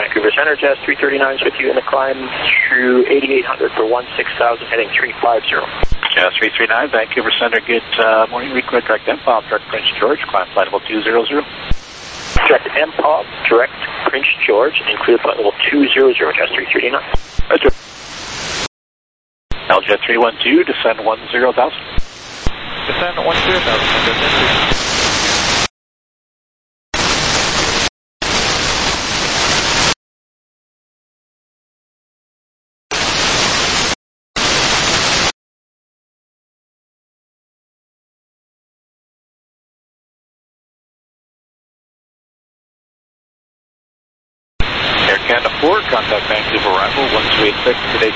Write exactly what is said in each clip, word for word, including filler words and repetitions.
Vancouver Center, Jazz three thirty-nine is with you in the climb through eighty-eight hundred for one six thousand, heading three five zero. Jazz three thirty-nine, Vancouver Center, good uh, morning, request direct M P O B, direct Prince George, climb flight level two zero zero. Direct M P O B, direct Prince George, and clear flight level two zero zero, Jazz three thirty-nine. Roger. L J three one two, descend one zero thousand. Descend one zero thousand. Air Canada four, contact Vancouver arrival one two eight six today.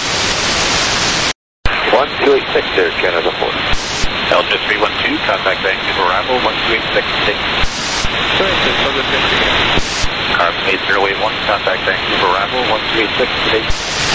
one two eight six, Air Canada four. L J three one two, contact Vancouver arrival one two eight six today. Carbon eight zero eight one, contact Vancouver arrival one two eight six today.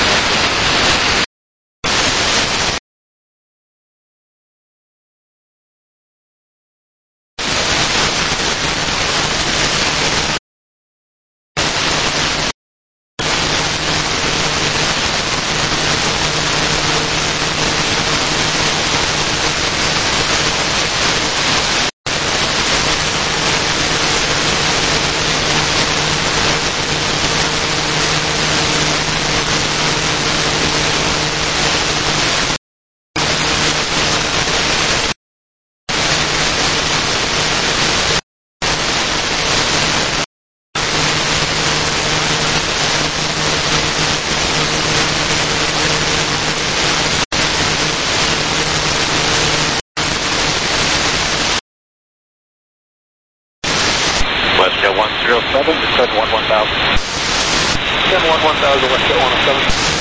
WestJet one zero seven, descend one one thousand. Descend one one thousand, WestJet one oh seven.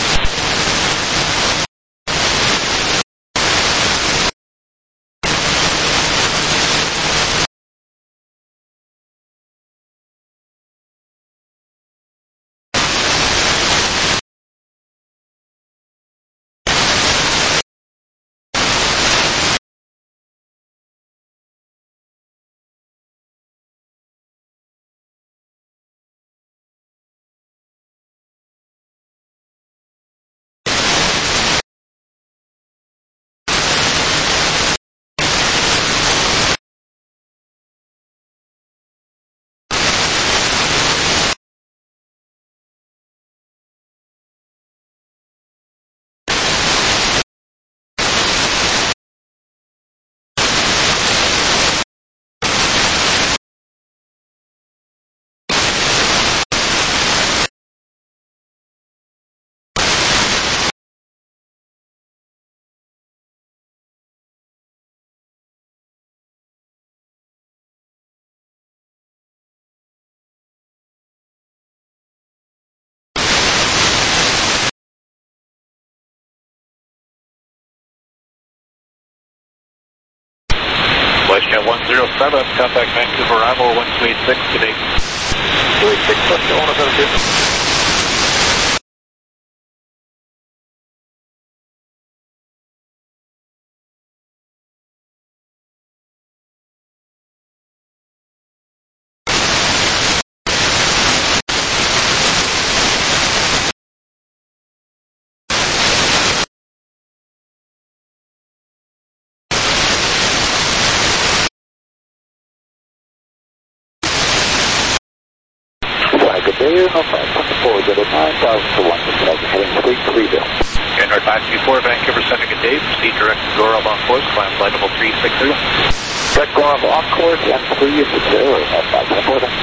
WestJet one zero seven, contact Vancouver arrival one two eight six today. two eight six, WestJet one oh seven. Good day, no five twenty-four, good at nine thousand to one six thousand, heading three three zero. Air North nine two four, Vancouver Center, good day. Proceed direct to Gorab on course, climb flight level three six zero. Direct Gorab on course, and three six zero, at five twenty-four then.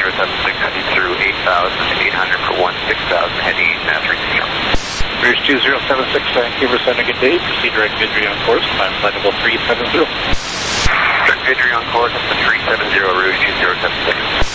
zero seven six heading through eight thousand eight hundred for one six thousand heading uh, three zero. Bridge two zero seven six, Vancouver Center, good day. Proceed direct Vidri on course, climb flight level three seven zero. Direct Vidri on course up to three seven zero, Rouge two zero seven six.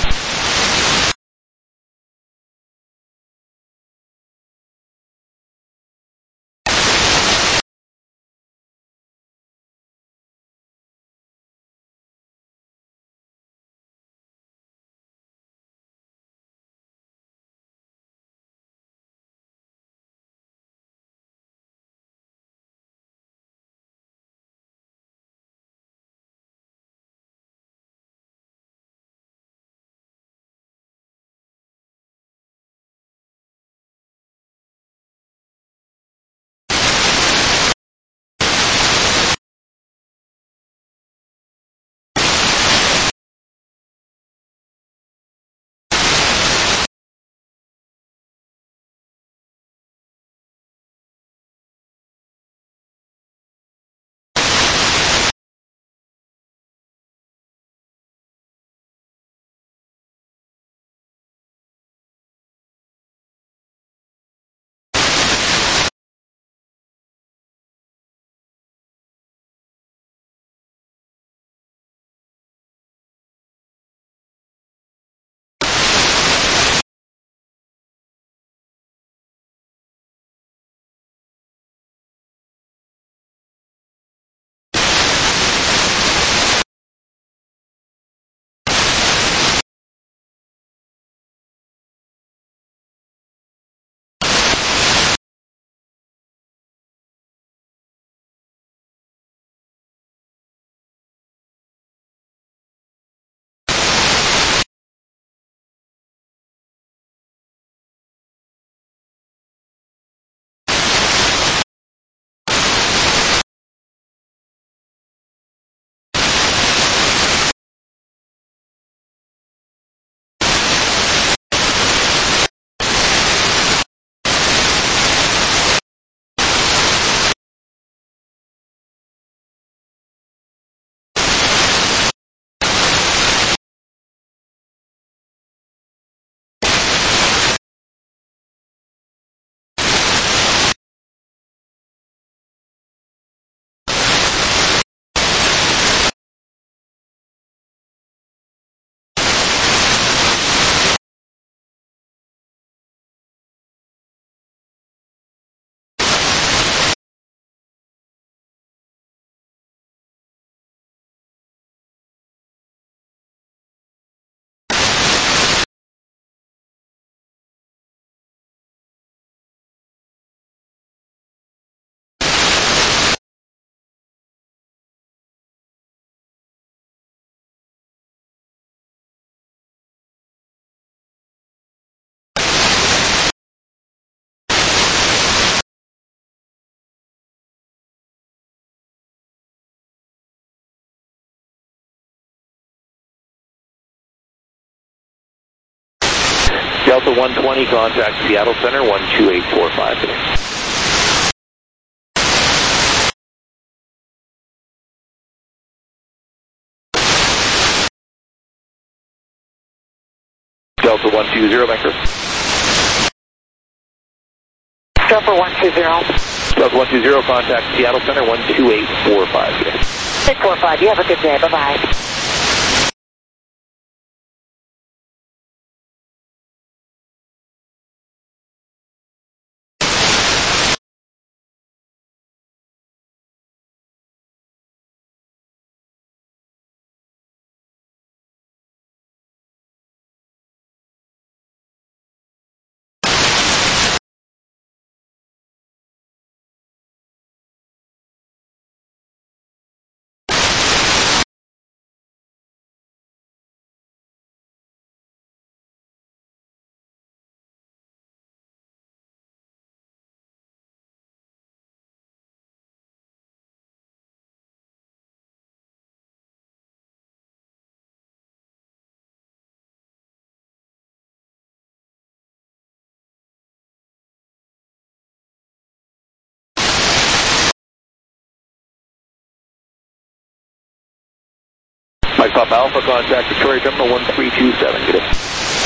Delta one twenty, contact Seattle Center, one two eight four five. Delta one two zero, Vancouver. Delta one two zero. Delta one two zero, contact Seattle Center, one two eight four five. eight four five, you have a good day, bye-bye. Papa Alpha, contact Victoria Terminal one three two seven. Good day.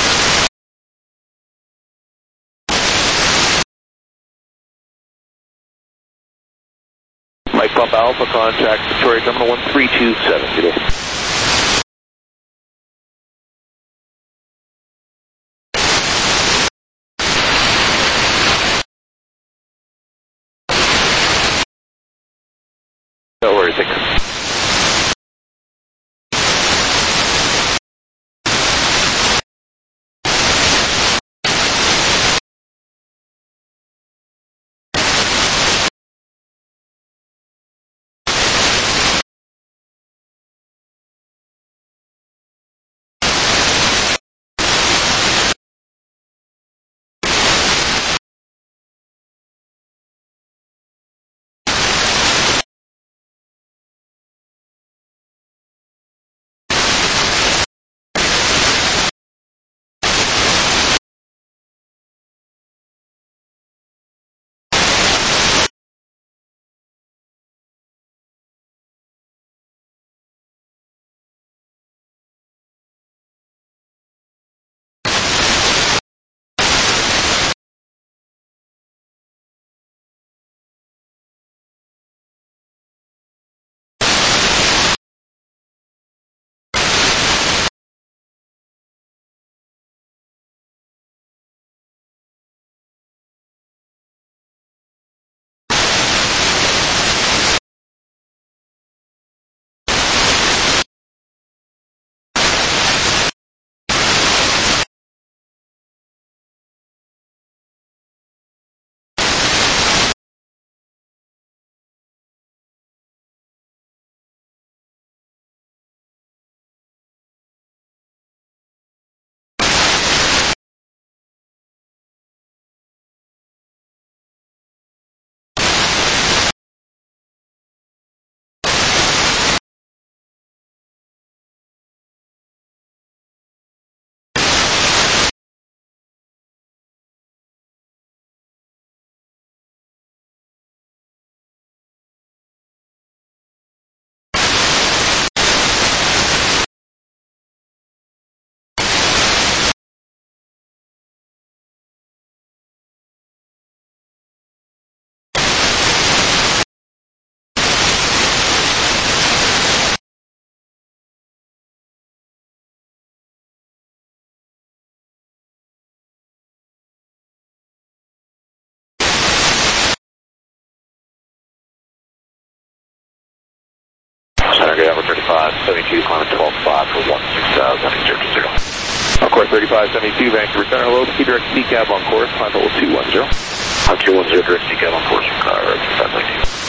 Mike Papa Alpha, contact Victoria Terminal one three two seven. Good day. No worries, thank you. Saturday, Alpha thirty-five seventy-two, climb twelve five for one six thousand, zero zero. Of course, thirty-five seventy-two, Vancouver Center, hello, Ski direct C cab on course, climb level two one zero. two one zero, direct C cab on course, car, five ninety.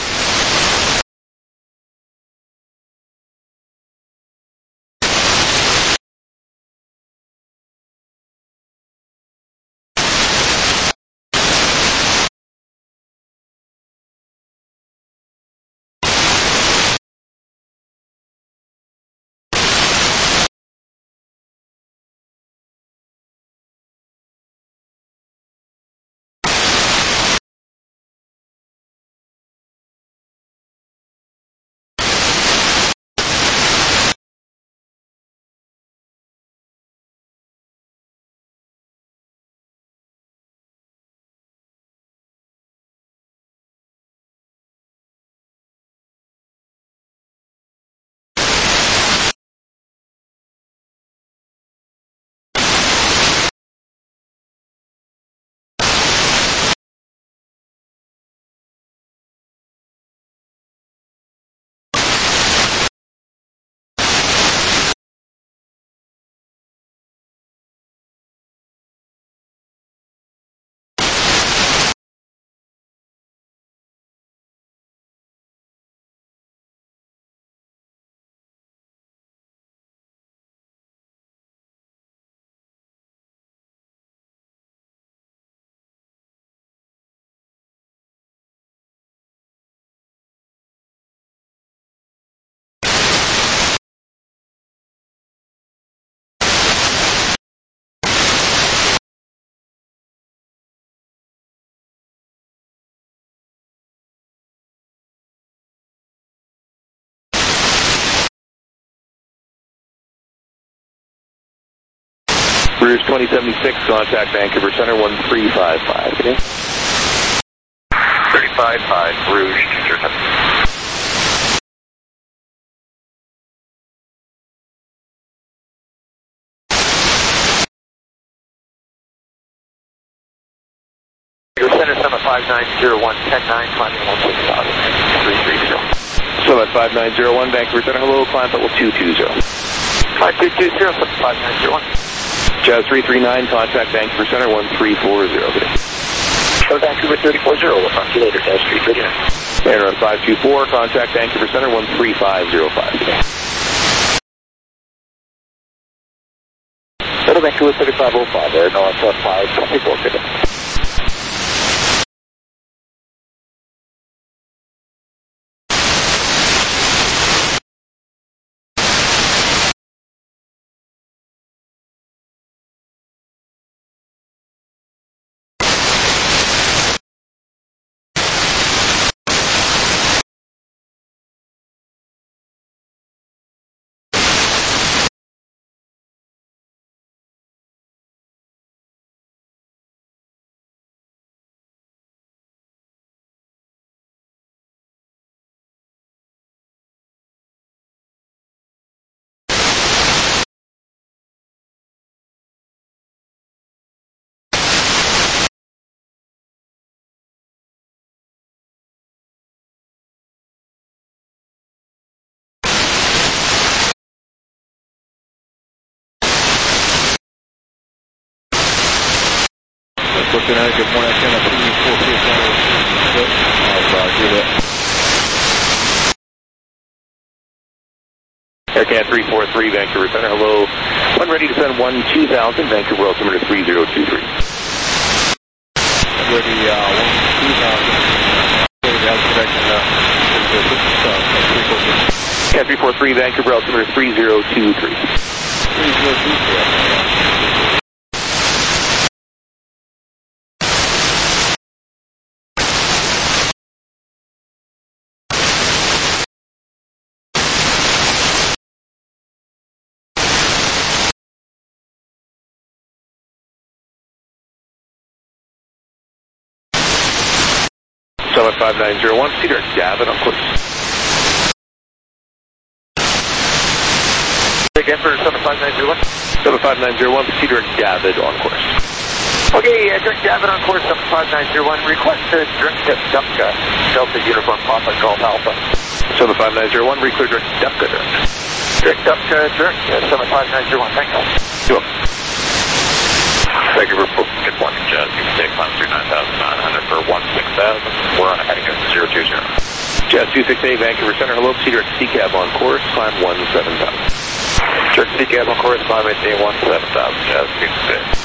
Rouge twenty seventy-six, contact Vancouver Center one three five five. Okay. thirty-five five, Rouge, two zero seven. Center Summit five nine zero one, ten nine, climbing level six thousand, three three zero. Summit five nine zero one, Vancouver Center, hello, climb level two two zero. five two two zero, Summit five nine zero one. Jazz three three nine, contact Vancouver Center one three four zero. So Vancouver thirty four zero, we'll talk to you later, Jazz three three nine. Air five two four, contact Vancouver Center one three five zero five. Hello, Vancouver thirty-five oh five, Air North five twenty-four, good. Looking at it, good morning, ten up three four six I'll uh, do that. Aircat three four three, Vancouver Center, hello. One ready to send one two thousand, Vancouver altimeter three zero two three. Ready, uh, one two thousand. Ready, have connection, uh, Cat three four three, Vancouver altimeter three zero two three. three zero two three. Summit five nine zero one, Cedar David on course. Again for Summit five nine zero one. Summit five nine zero one, Cedar David on course. Okay, uh, Direct David on course, Summit five nine zero one, request to direct to Dupka, Delta Uniform Papa Golf Alpha. Summit five nine zero one, reclear direct Dupka direct. Direct Dupka, direct, uh, Summit five nine zero one, thank you. Sure. Thank you for good morning, Jazz. You can take climb through nine thousand nine hundred for one six thousand. We're on a heading of zero two zero. Jazz two six eight, Vancouver Center, hello, Cedar C cab on course, climb one seven thousand. Direct C cab on course, climb maintain one seven thousand, Jazz two six eight.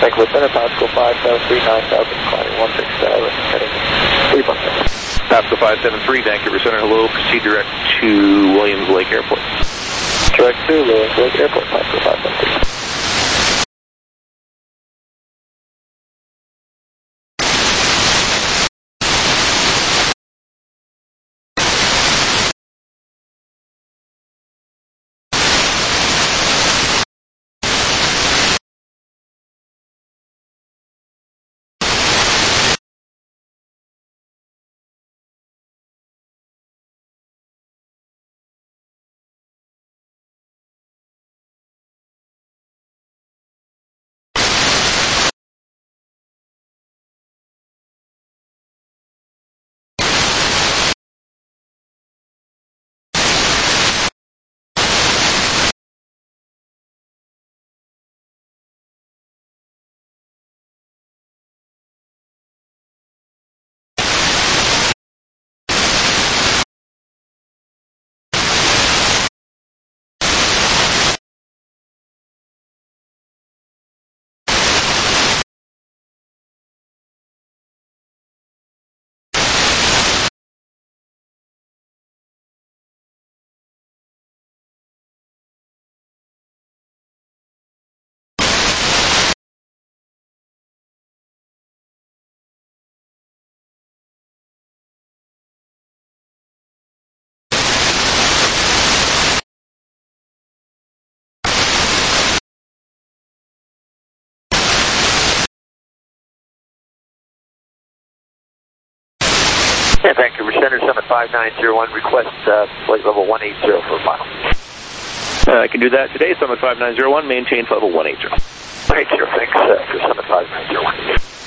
Vancouver Center, Pascal five seven three, nine thousand, climbing one six seven, heading three one seven. Pascal five seven three, Vancouver Center, hello, proceed direct to Williams Lake Airport. Direct to Williams Lake Airport, Pascal five seven three. Yeah, Vancouver Center, Summit five nine zero one, request uh, flight level one eighty for final. Uh, I can do that today, Summit five nine zero one, maintain flight level one eighty. one eighty, thanks uh, for Summit five nine zero one.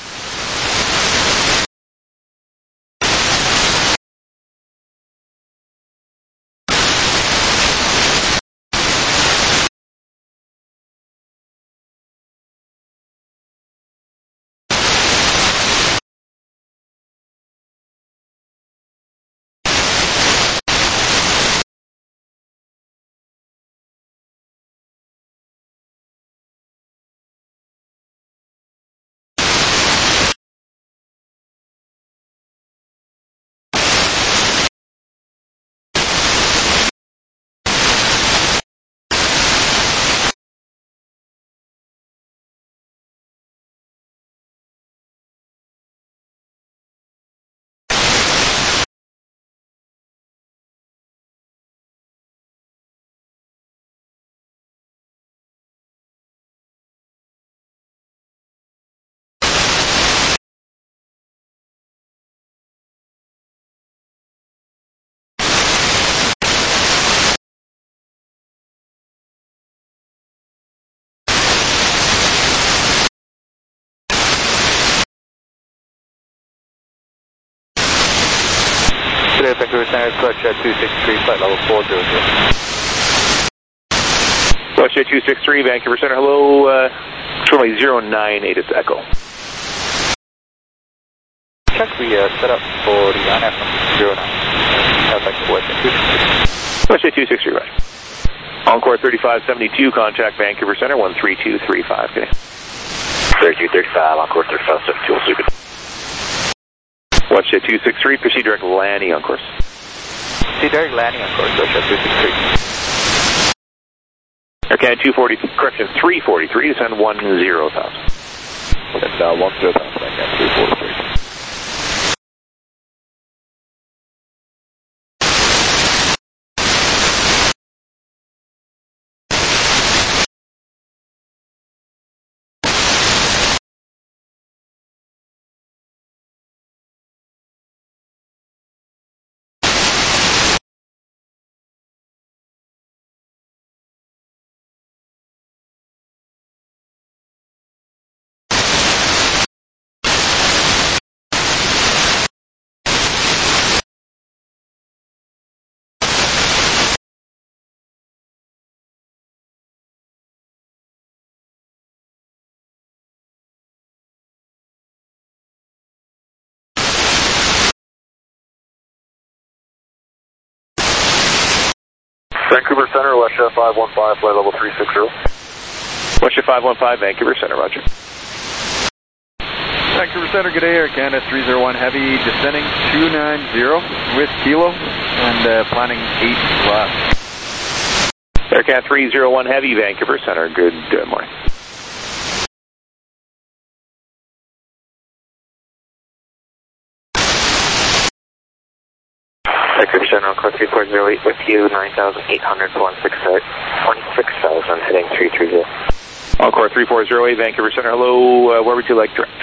Vancouver Center, Clutch at two six three, flight level four zero zero. Clutch at two six three, Vancouver Center, hello, uh, shortly zero nine eight, it's Echo. Check, we uh, set up for the I N F from zero nine. That's like the West two six three. Clutch at two six three, right. Encore thirty-five seventy-two, contact Vancouver Center, one three two three five, okay. thirty-two thirty-five, Encore thirty-five seventy-two, will see you. Watch at two six three, proceed direct landing on course. Proceed direct landing on course, Watch at two six three. Okay, two forty, correction, three forty-three, descend one zero thousand. That's uh, one zero thousand, back at three forty-three. Vancouver Center, Westjet five one five, flight level three six zero. Westjet five one five, Vancouver Center, roger. Vancouver Center, good day, Air Canada three zero one Heavy, descending two nine zero with Kilo, and uh, planning eight left. Air Canada three zero one Heavy, Vancouver Center, good uh, morning. Vancouver Center, on course three four zero eight with you, nine thousand eight hundred for one six thousand, heading three three zero. On course three four zero eight, Vancouver Center, hello, uh, where would you like direct?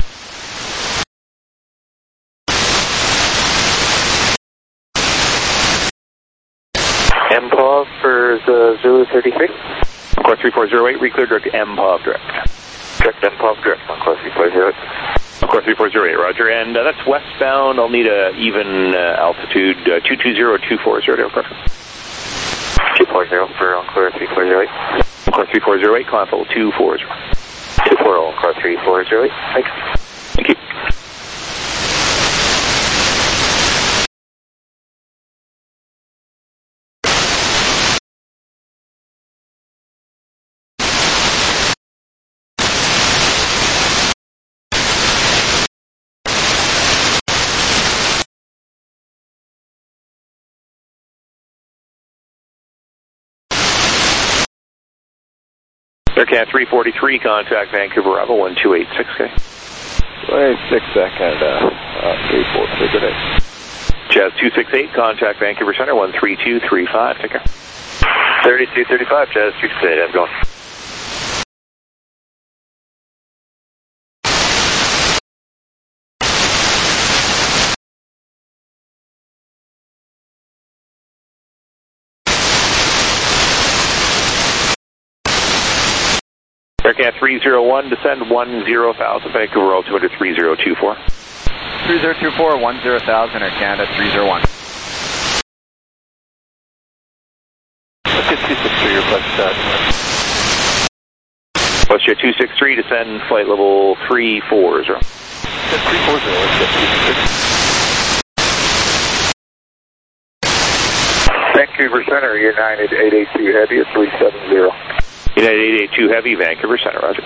M P O V for the Zulu thirty-three. On course three four zero eight, reclear direct M P O V direct. Direct M P O V direct on course three four zero eight. On course three four zero eight, roger, and uh, that's westbound, I'll need a even uh, altitude, uh, two two zero, two four zero, aircraft. two four zero for Encore three four zero eight. Encore three four zero eight, climb level two four zero. two four zero, Encore three four zero eight. Thanks. Thank you. Air Canada three forty-three, contact Vancouver Bravo one two eight six K. Wait, six second, uh, uh, three four, good day. Jazz two six eight, contact Vancouver Center one three two three five, take care. thirty-two thirty-five, Jazz two six eight, how's it going? Air Canada three zero one, descend one zero thousand, Vancouver Roll two hundred three zero two four. three zero two four, one zero thousand, Air Canada three zero one. Let's get two six three, request that. Let's get two six three, descend flight level three four zero. three four zero, let's get two six three. Vancouver Center, United eight eight two Heavy at three seven zero. United eight eight two Heavy, Vancouver Center, roger.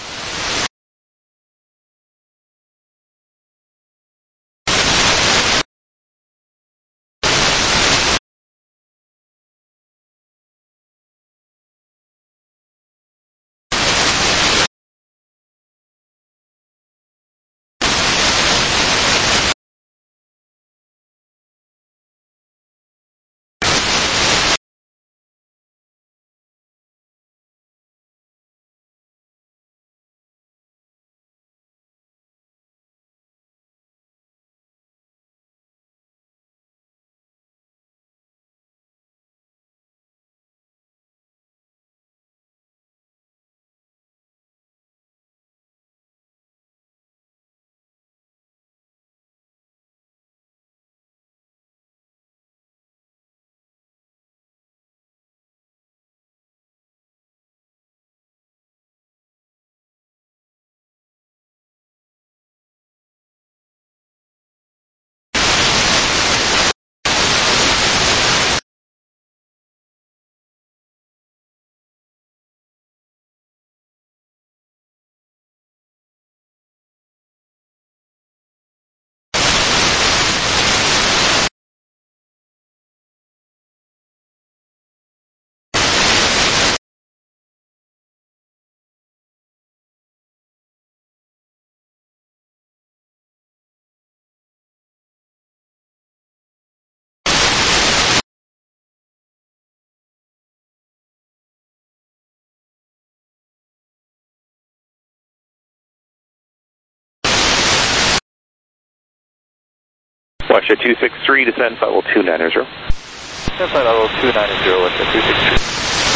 Watch at two six three, descend flight level two nine zero. Descend flight level two nine zero, watch at two six three.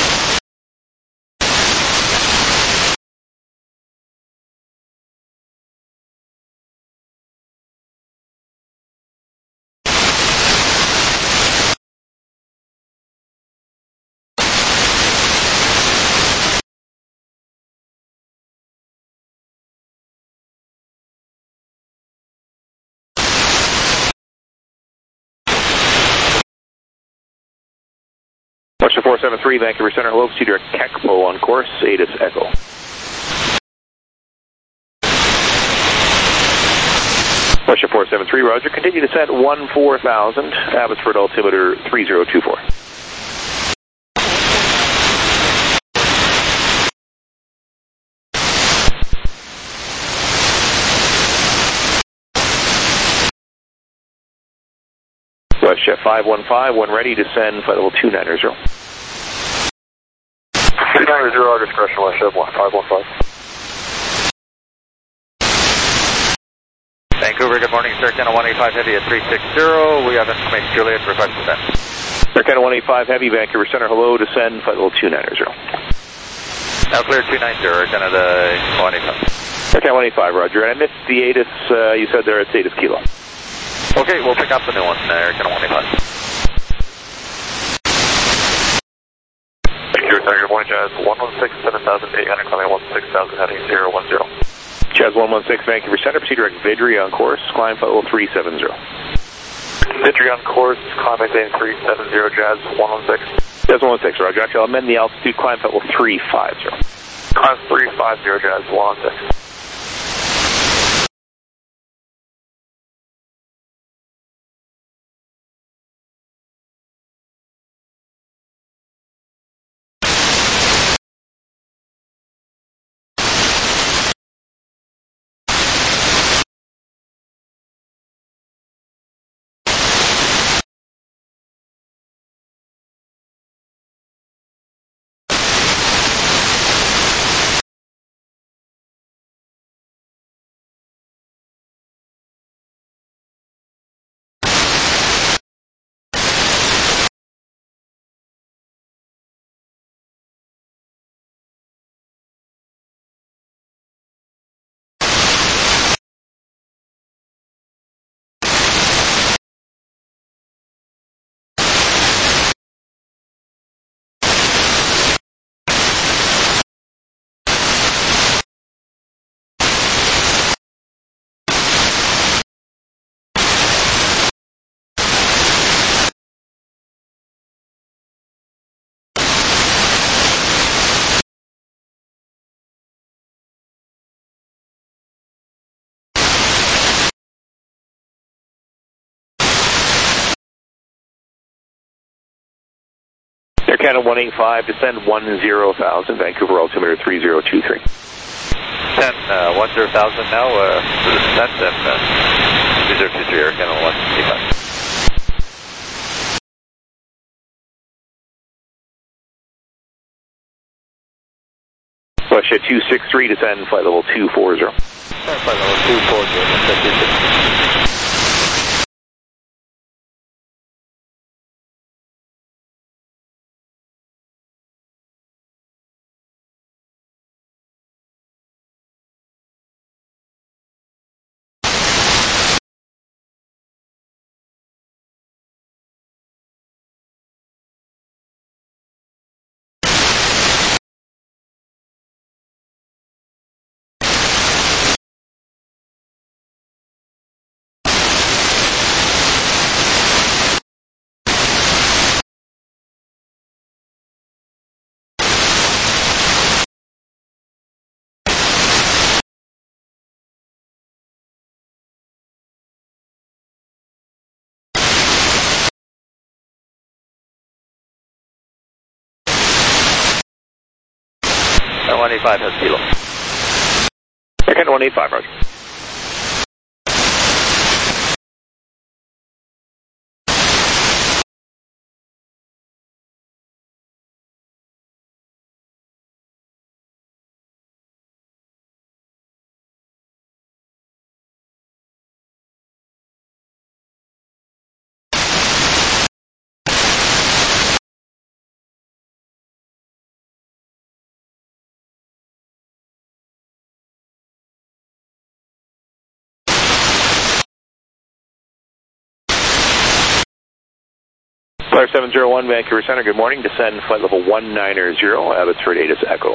Watch the four seven three, Vancouver Center, hello, Cedar Kekpo on course, ATIS Echo. Russia four seven three, roger. Continue descent one four thousand, Abbotsford altimeter three zero two four. Russia five one five, when ready, descend flight level two nine zero. two nine zero, discretion, Russia five one five. Vancouver, good morning, Sir Canada one eighty-five Heavy at three six zero. We have information Juliet, request descent. Sir Canada one eighty-five Heavy, Vancouver Center, hello, descend flight level two nine zero. Now clear two nine zero, Canada one eighty-five. Sir Canada one eighty-five, roger. And I missed the A T I S, uh, you said there it's A T I S Kilo. Okay, we'll pick up the new one there, Canada one eighty-five. Vancouver Center, good morning, Jazz one one six, seven thousand eight hundred, climbing one six thousand, heading zero one zero. Jazz one one six, Vancouver Center, proceed direct Vidri on course, climb flight level three seven zero. Vidri on course, climb maintain three seven zero, Jazz one one six. Jazz one one six, roger. Actually, I'll amend the altitude, climb flight level three five zero. Climb three five zero, Jazz one one six. Air Canada one eighty-five, descend one zero thousand, Vancouver altimeter three zero two three. ten, uh, one zero thousand now, uh, for the descent, and uh, two zero two three, Air Canada one eighty-five. Russia two six three, descend flight level two four zero. Flight level two four zero, descend two six three. one eighty-five has kilo. Air Canada one eighty-five, roger. Flyer seven zero one, Vancouver Center, good morning. Descend flight level one nine zero, Abbotsford A T I S Echo.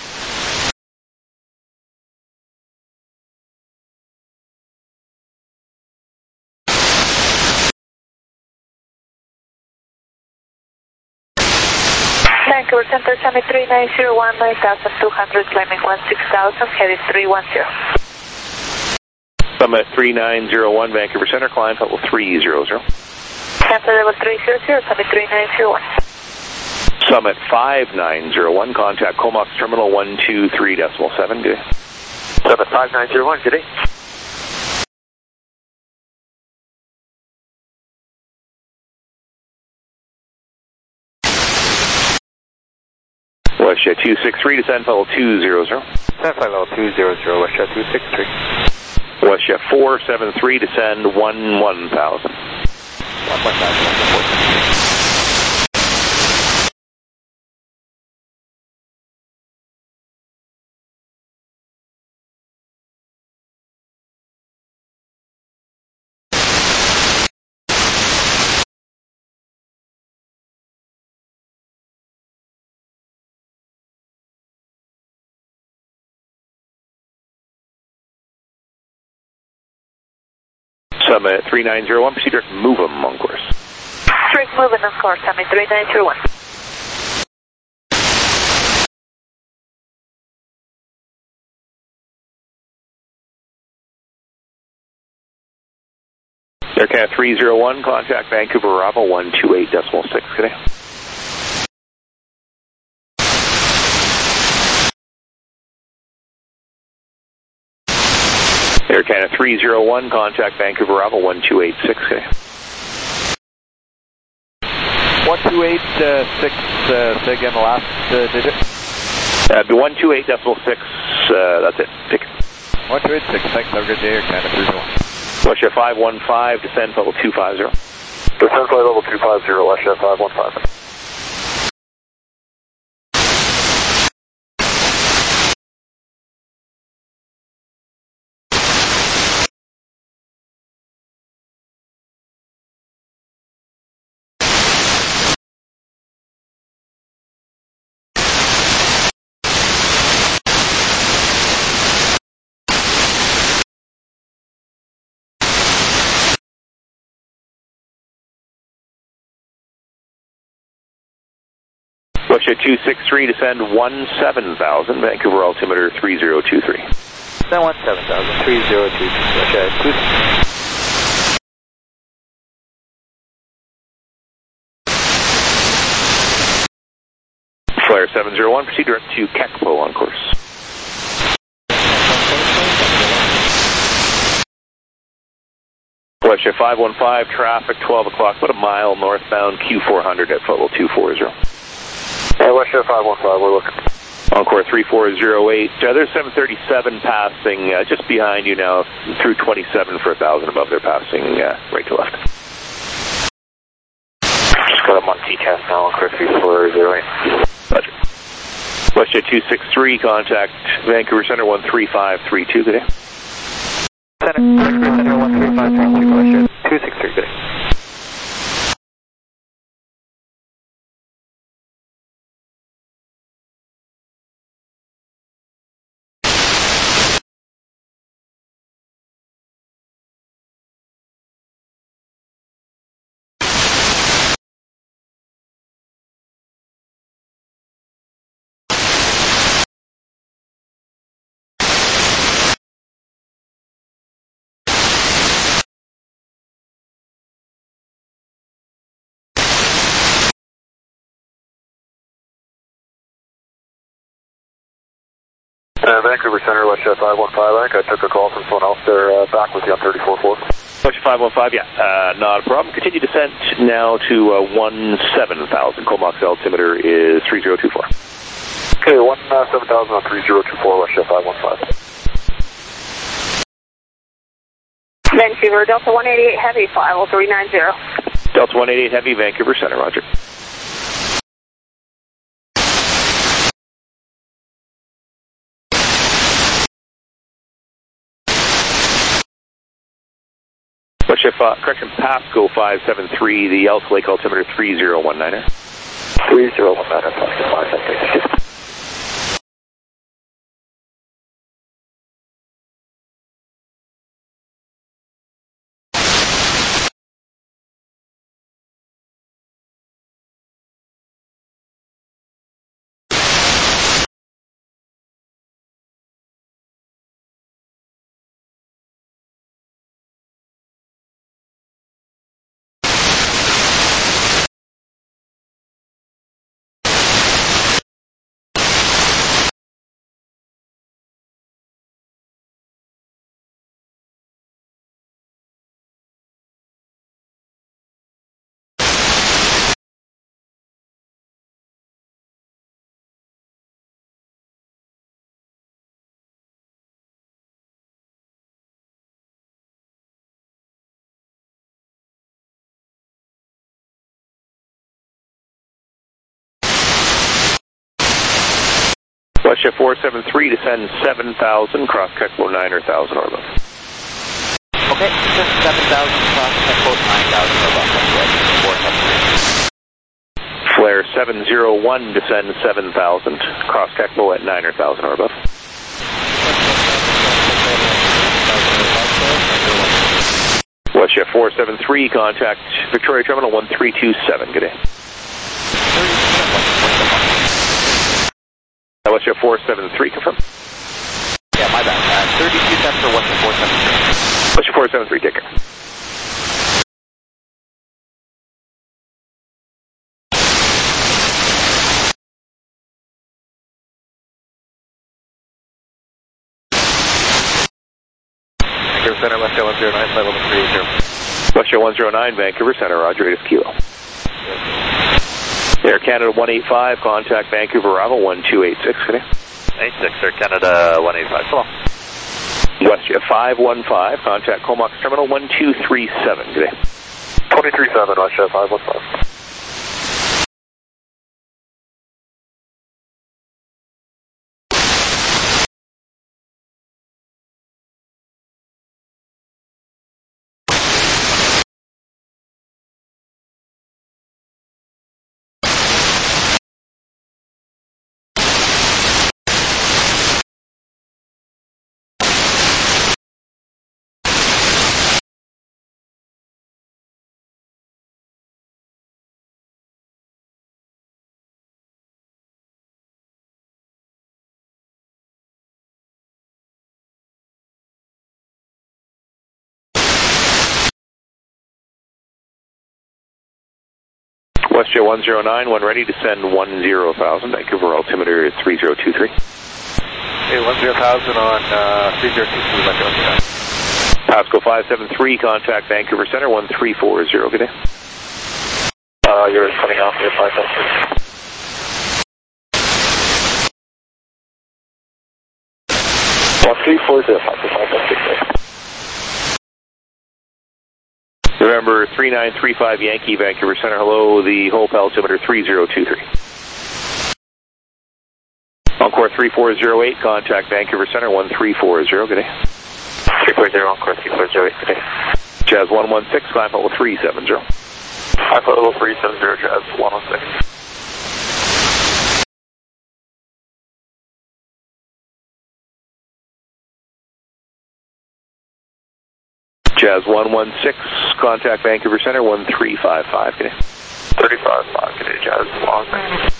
Vancouver Center, Summit three nine zero one, nine thousand two hundred, climbing one six thousand, heading three one zero. Summit three nine zero one, Vancouver Center, climb level three zero zero. Cancel level three zero zero, Summit three nine zero one. Summit five nine zero one, contact Comox Terminal one two three decimal seven, good day. Summit five nine zero one, good day. WestJet two six three, descend level two zero zero. Descend flight level two zero zero, WestJet two six three. WestJet four seven three, descend one one thousand. one one thousand. Summit three nine zero one, proceed direct, move them on course. Direct moving on course, Summit three nine zero one. Air Canada three zero one, contact Vancouver Bravo one two eight decimal six, good day. Air Canada three zero one, contact Vancouver Bravo one two eight six, good day. one two eight six, uh, say again the last uh, digit. Uh, the one two eight decimal six, uh, that's it, take it. one two eight six, thanks, have a good day, Air Canada three zero one. WestJet five one five, descend level two five zero. Descend flight level two five zero, WestJet five one five. WestJet two six three, descend one seven thousand, Vancouver altimeter three zero two three. Descend one seven thousand, three zero two three, WestJet two six three. Flare seven zero one, proceed direct to Kekpo on course. WestJet five one five, traffic twelve o'clock, about a mile northbound, Q four hundred at level two four zero. Hey, WestJet five one five, we're looking. Encore three four zero eight, uh, there's seven thirty-seven passing uh, just behind you now, through twenty-seven for one thousand above, they're passing uh, right to left. Just got them on T C A S now, Encore three four zero eight. Roger. WestJet two six three, contact Vancouver Center one three five three two, good day. Center, Vancouver Center one three five three two, WestJet two six three, good day. Uh, Vancouver Center, WestJet five one five, I think I took a call from someone else there, uh, back with you on thirty-four four. WestJet five one five, yeah, uh, not a problem. Continue descent now to uh, one seven thousand. Comox altimeter is three zero two four. Okay, one seven thousand on three zero two four, WestJet five one five. Vancouver, Delta one eighty-eight Heavy, file three nine zero. Delta one eighty-eight Heavy, Vancouver Center, roger. WestJet, uh, correction, Pasco five seven three, the Elk Lake altimeter three zero one nine. three zero one nine, Pasco five seven three. WestJet four seven three, descend seven thousand, cross Keklo nine or one thousand or above. Okay, descend seven thousand, cross Keklo nine thousand or above. four seven three. Flare seven zero one, descend seven thousand, cross Keklo at nine or one thousand or above. WestJet four seven three, contact Victoria Terminal one three two seven, good day. WestJet four seven three, confirm. Yeah, my bad. Uh, thirty-two cents for WestJet four seven three. WestJet four seven three, take care. Vancouver Center, WestJet one zero nine, flight level three eight zero. WestJet one zero nine, Vancouver Center, Roger, radius Kilo. Air Canada one eight five, contact Vancouver Bravo one two eight six, good day. eight six, Air Canada one eight five, so long. WestJet five one five, contact Comox Terminal one two three seven, good day. twenty-three seven, WestJet five one five. WestJet one zero nine, when ready, descend one zero thousand, Vancouver altimeter is three zero two three. Hey, one zero thousand on uh, three zero two three, WestJet one zero nine. Pasco five seven three, contact Vancouver Center one three four zero, good day. Uh, you're cutting off here, five seven three. one three four zero, five seven six. November three nine three five Yankee, Vancouver Center, hello, the Hope altimeter three zero two three. Encore three four zero eight, contact Vancouver Center one three four zero, good day. three four zero, Encore three four zero eight, good day. Jazz one one six, climb level three seven zero. Climb level three seven zero, Jazz one one six. Jazz one one six, contact Vancouver Center one three five five, good day. thirty-five five, good day, Jazz, long.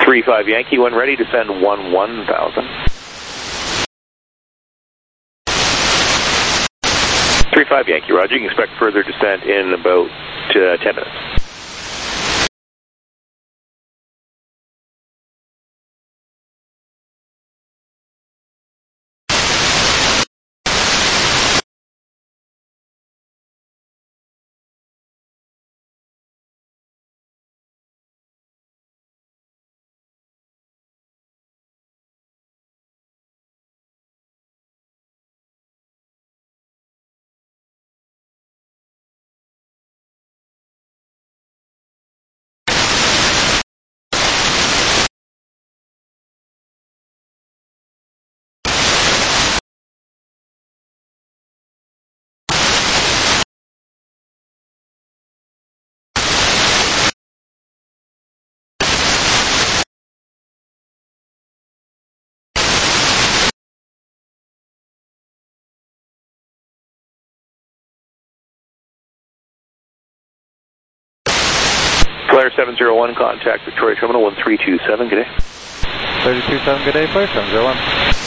three five Yankee, when ready, descend one one thousand. three five Yankee, roger. You can expect further descent in about uh, ten minutes. Flare seven zero one, contact Victoria Terminal one three two seven, good day. three two seven, good day, Flare seven zero one.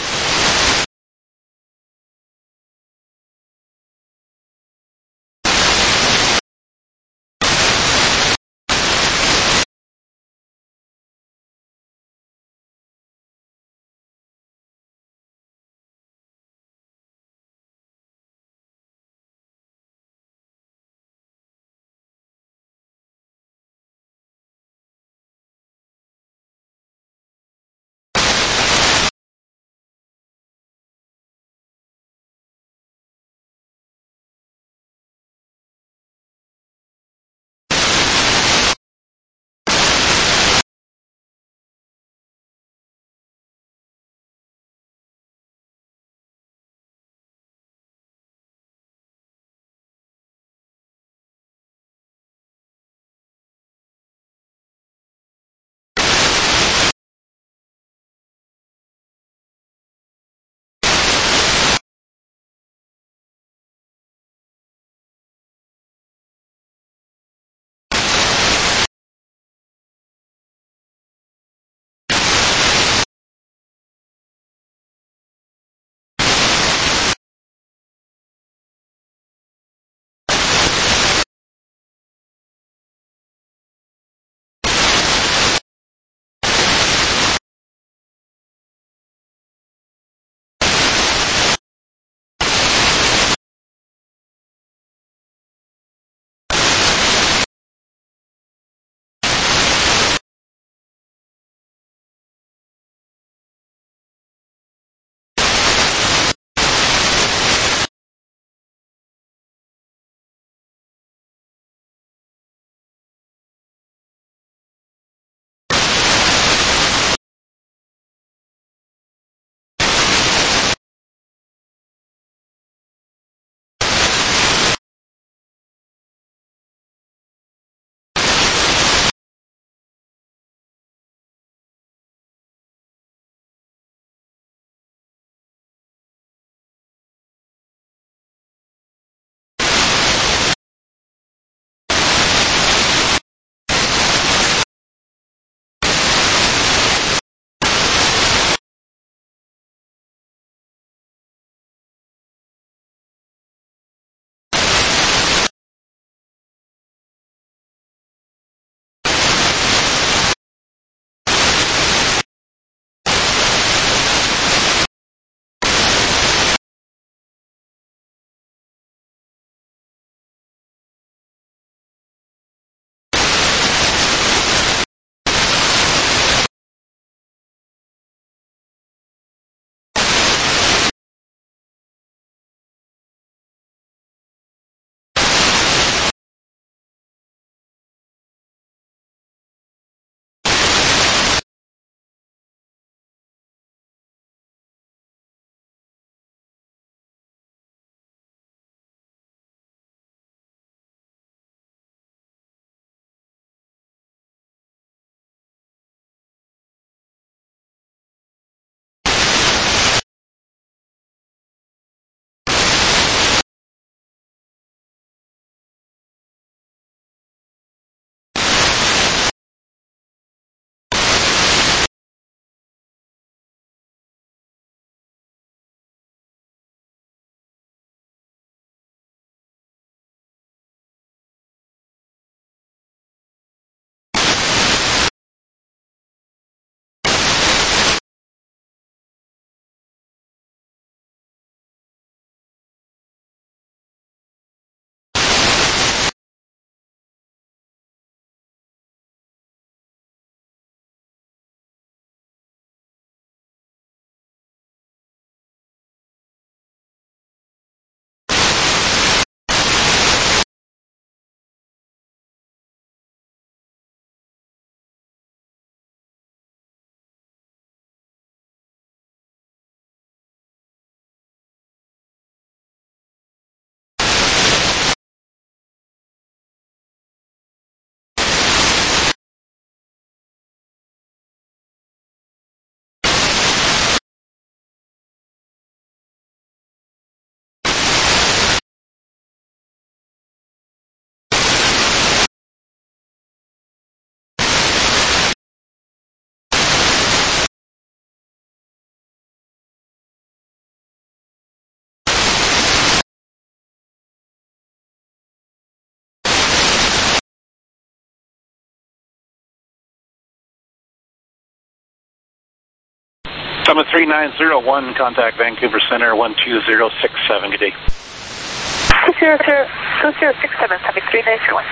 Summit three nine zero one, contact Vancouver Center one two zero six seven, good day. two zero zero, two zero six seven, Summit three nine zero one.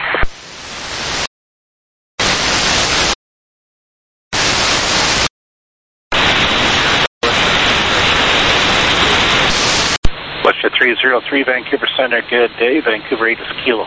Westjet three zero three, Vancouver Center, good day. Vancouver eight is Kilo.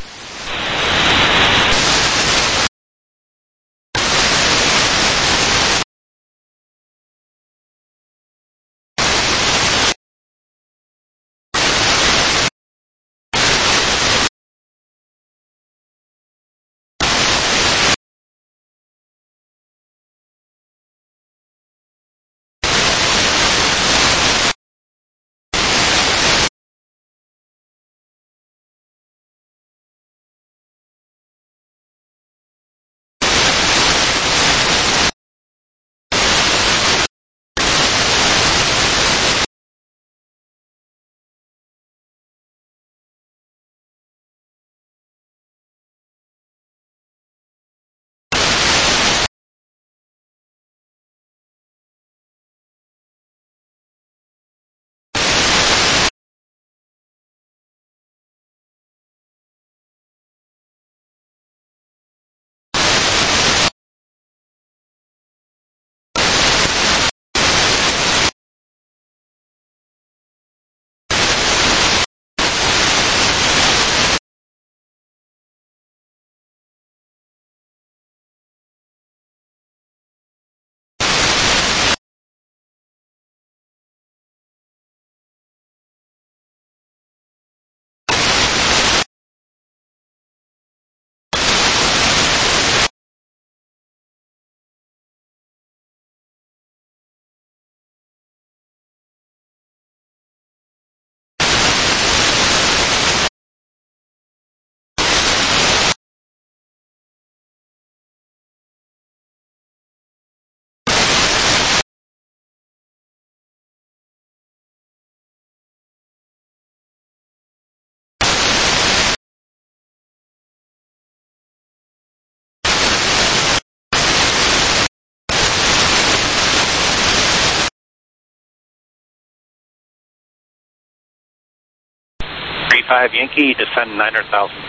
three five Yankee, descend nine hundred thousand.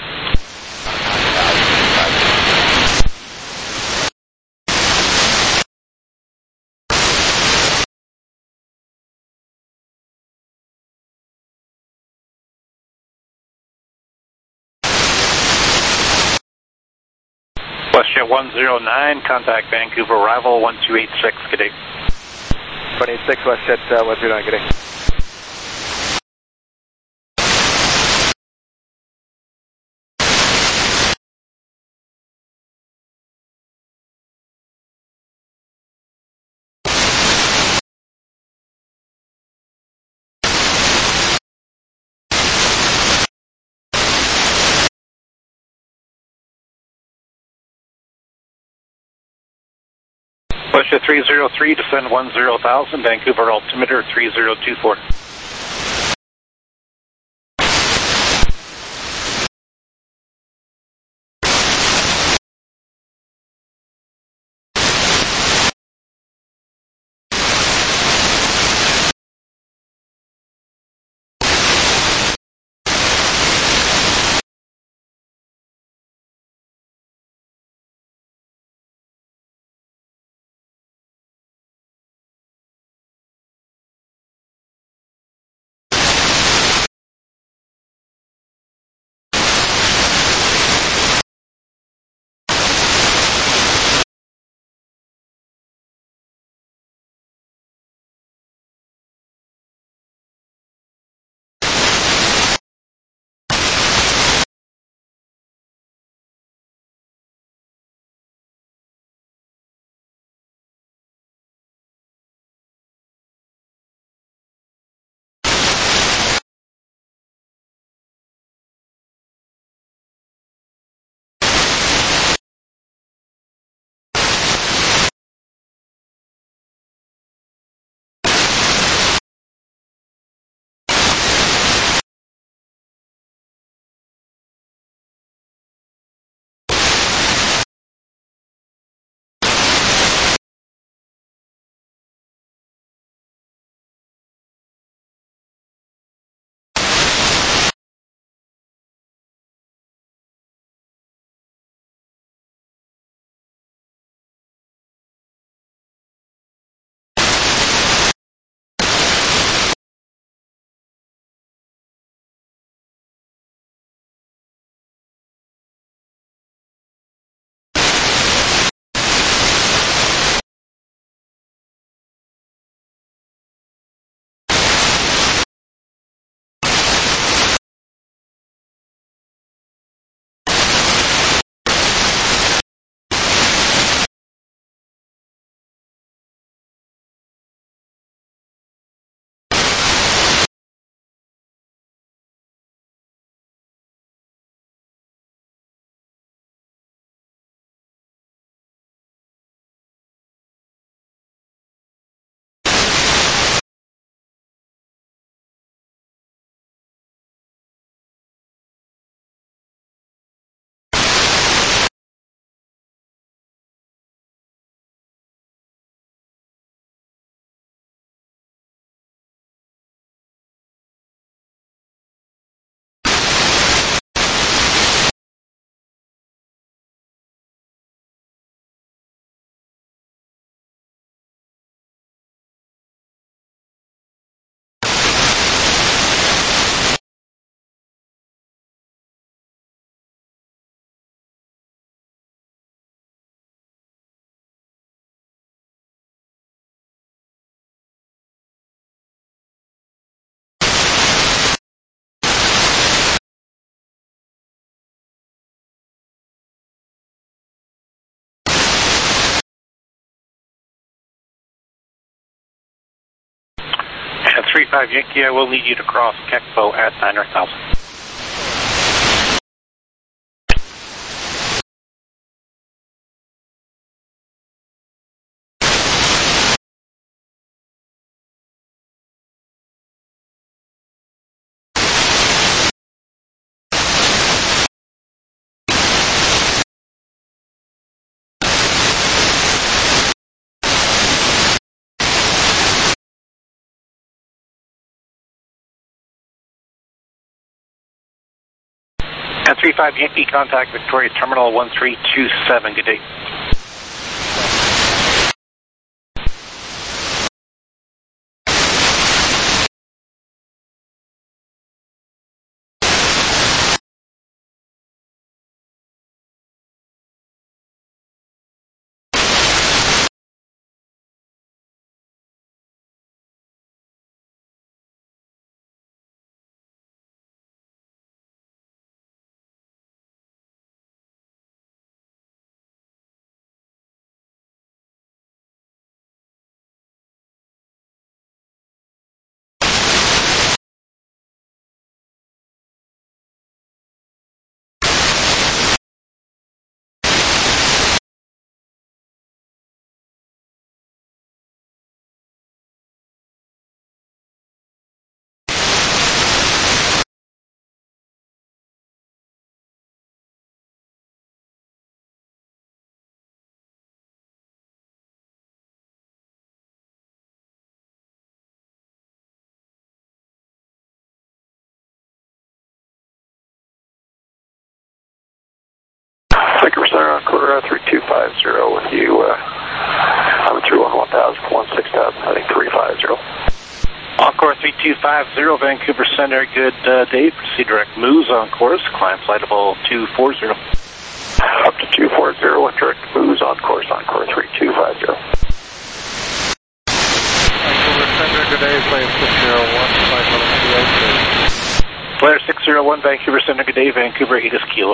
Westjet one zero nine, contact Vancouver arrival one two eight six, good day. one eight six, Westjet uh, one zero nine, good day. Westjet three zero three, descend one zero thousand, Vancouver altimeter three zero two four. three five Yankee, I will need you to cross Kekpo at niner thousand. And three five Yankee, contact Victoria Terminal one three two seven. Good day. Thank you, Center on quarter uh, three two five zero with you. Uh, I'm through on one thousand, one six thousand, heading three five zero. Encore three two five zero, Vancouver Center, good uh, day. Proceed direct moves on course, climb flight level two four zero. Up to two four zero and direct moves on course, Encore three two five zero. Vancouver Center, good day, flight six zero one, flight level two eight zero. Flare six zero one, Vancouver Center, good day, Vancouver, eight is Kilo.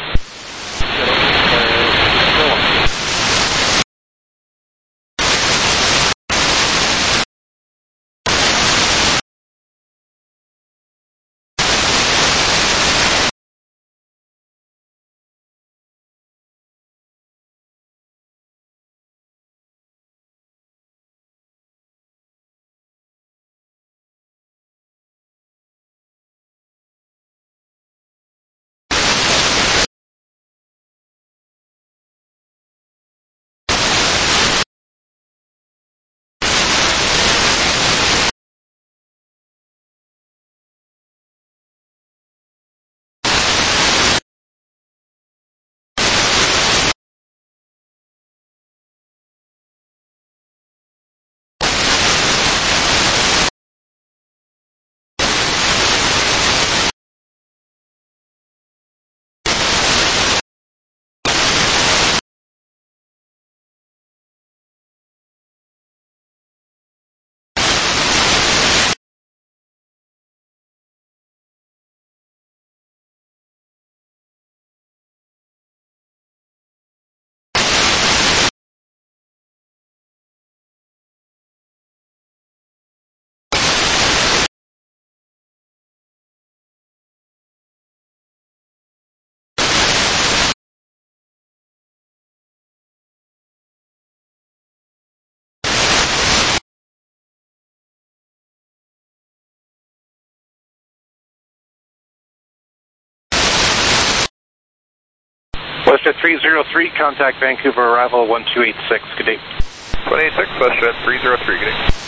Westjet three zero three, contact Vancouver arrival one two eight six, good day. one eight six, Westjet three zero three, good day.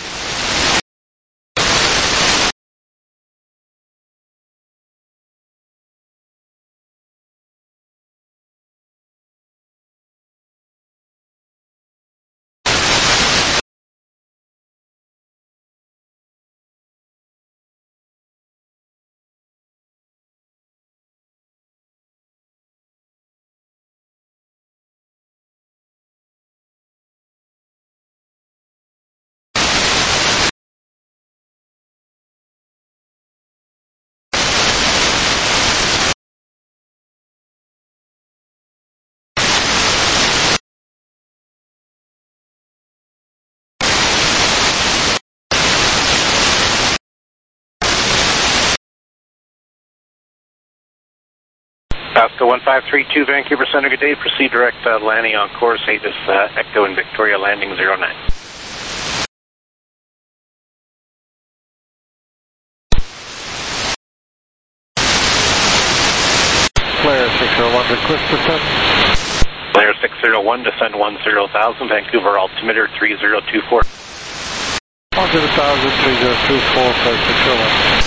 Oscar one five three two, Vancouver Center, good day. Proceed direct uh, landing on course, Aegis uh, Echo in Victoria, landing zero nine. Flare six zero one, request descent. Flare six zero one, descend one zero thousand, Vancouver altimeter three zero two four. one zero thousand, three zero two four, flight six zero one.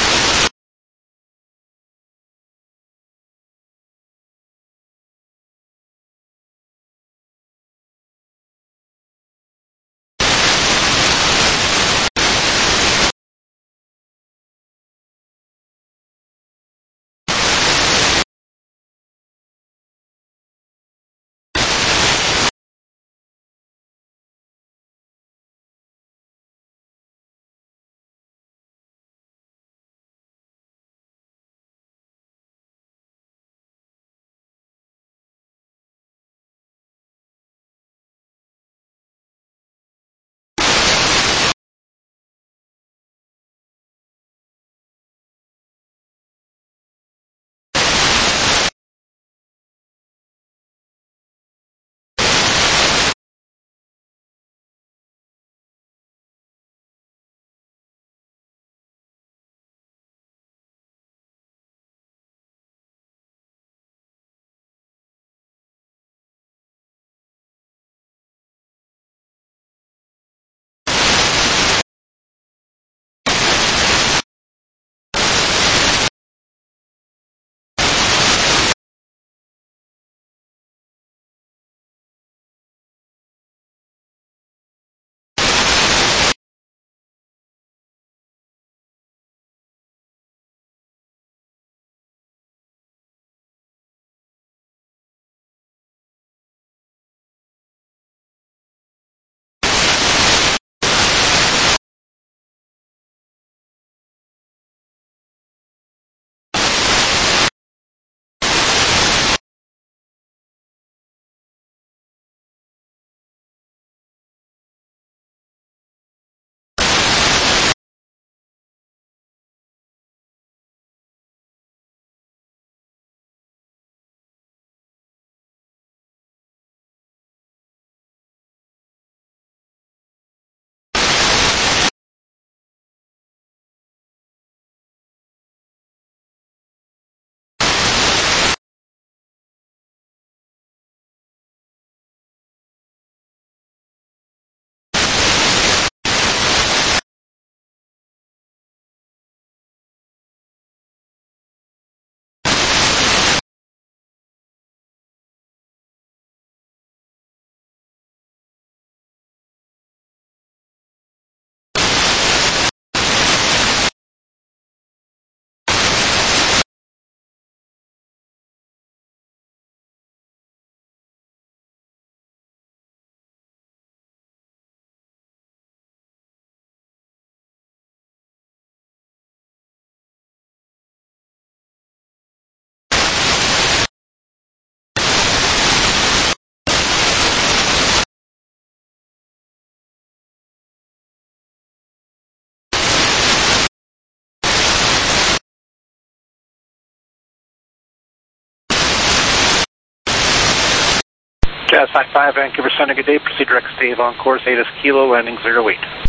Jazz five five, Vancouver Center, good day. Proceed direct stave on course, Aegis Kilo, landing zero eight.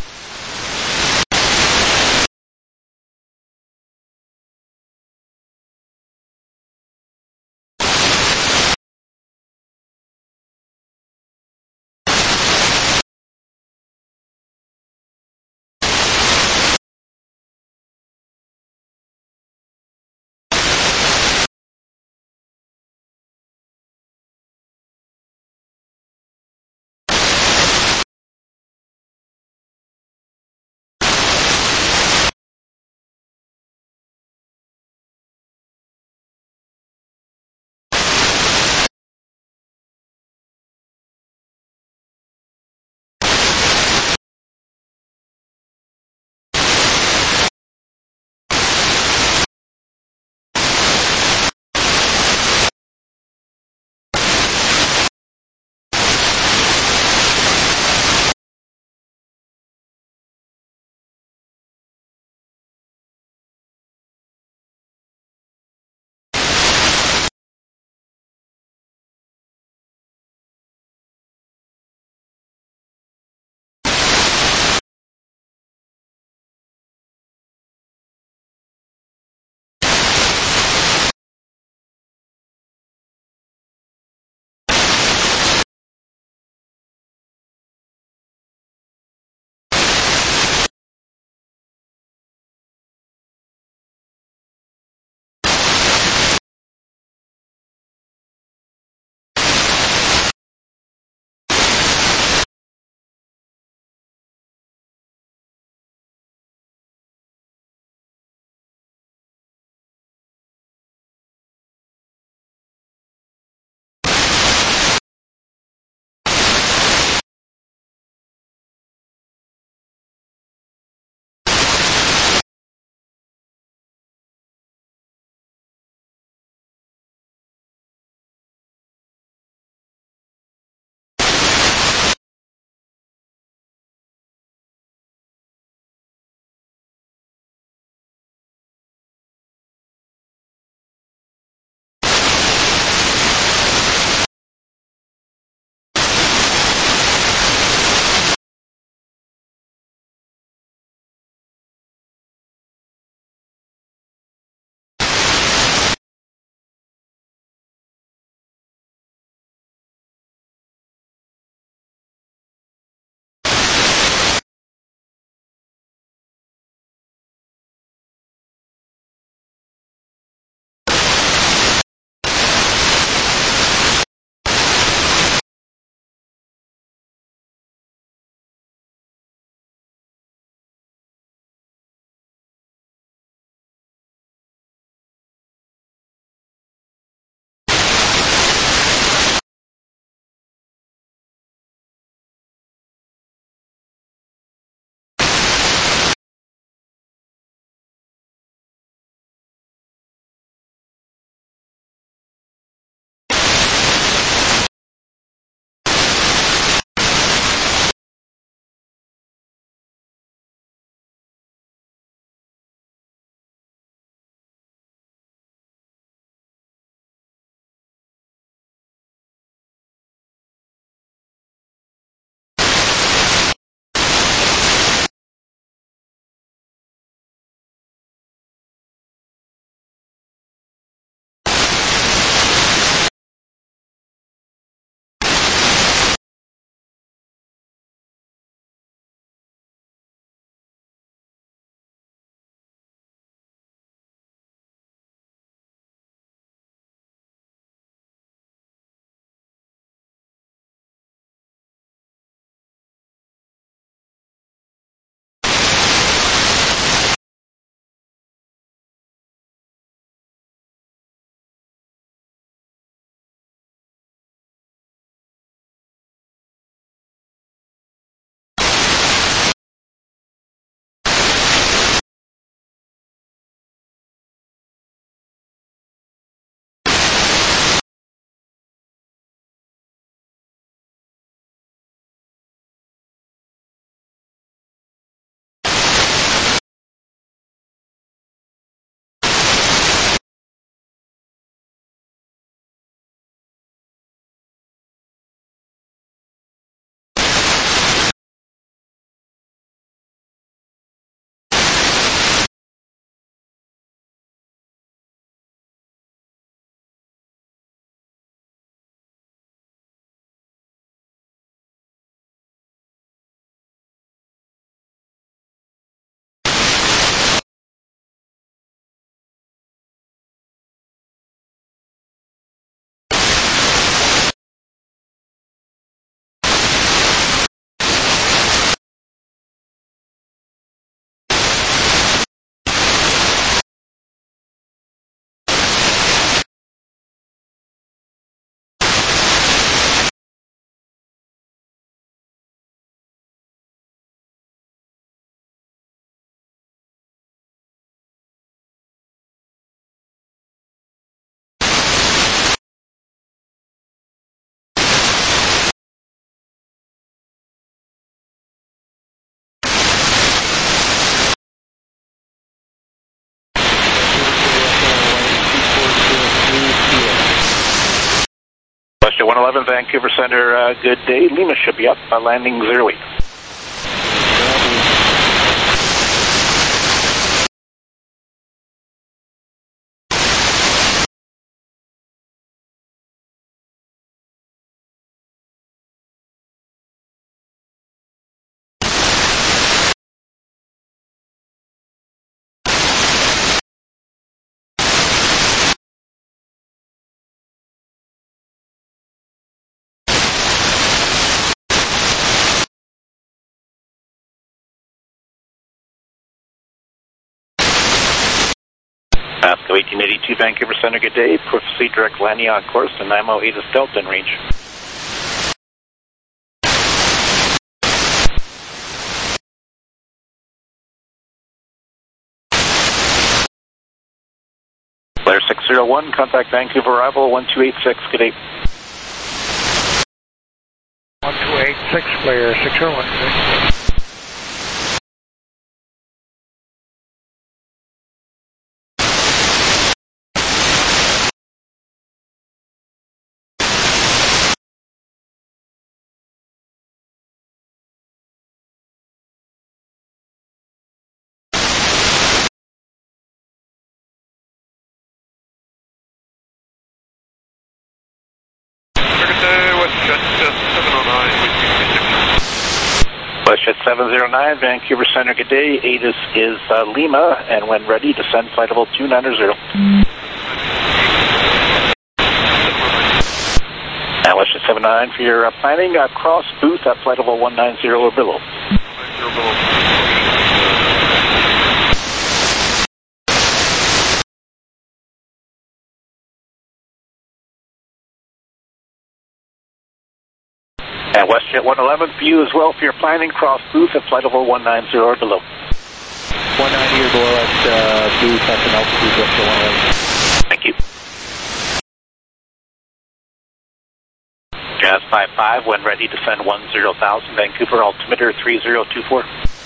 one eleven, Vancouver Center, uh, good day. Lima should be up, uh, landing zero eight. Pasco eighteen eighty-two, Vancouver Center, good day. Proceed direct landing on course to nine oh eight is Delta in range. Blair six zero one, contact Vancouver arrival one two eight six, good day. one two eight six, Blair six zero one. Westjet seven zero nine, Vancouver Center, good day. eight is, is uh, Lima, and when ready, descend flight level two nine zero. And Westjet seven nine for your uh, planning, uh, cross booth at flight level one nine zero or below. And Westjet one eleven for you as well for your planning, cross booth at flight level one nine zero or below. one ninety or below at uh, booth at an altitude Westjet one eleven. Thank you. Jazz five five, when ready, descend one zero thousand, Vancouver altimeter three zero two four.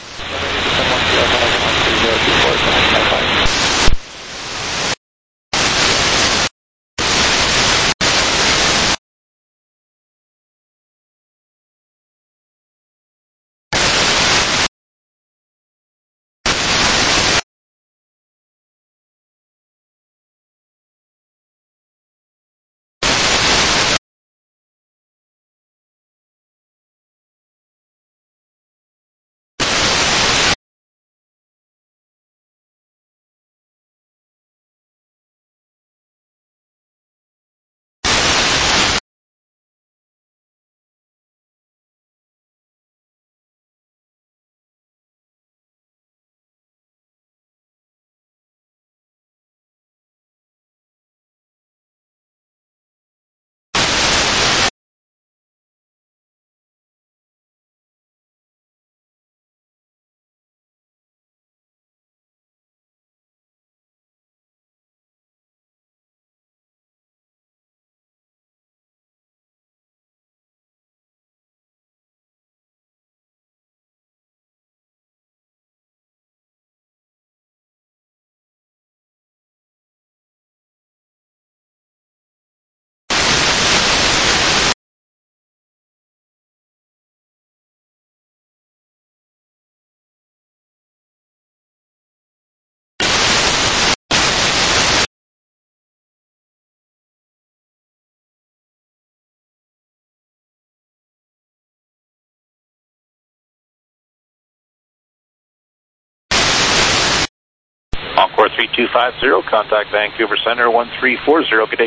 Encore three two five zero, contact Vancouver Center one three four zero, good day.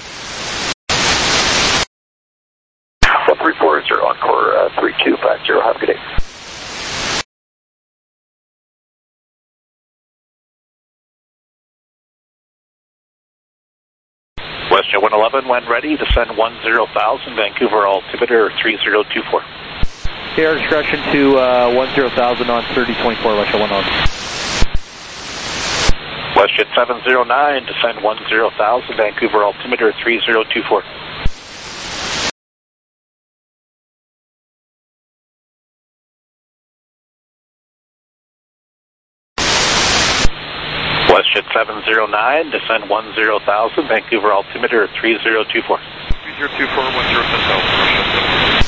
one three four zero, Encore uh, three two five zero, have a good day. Westjet one eleven, when ready, descend one zero thousand, Vancouver altimeter three zero two four. Air discretion to uh, one zero thousand on thirty twenty-four, Westjet one eleven. Westjet seven zero nine, descend one zero thousand, Vancouver altimeter three zero two four. Westjet seven zero nine, descend one zero thousand, Vancouver altimeter three zero two four. zero two four one zero hotel.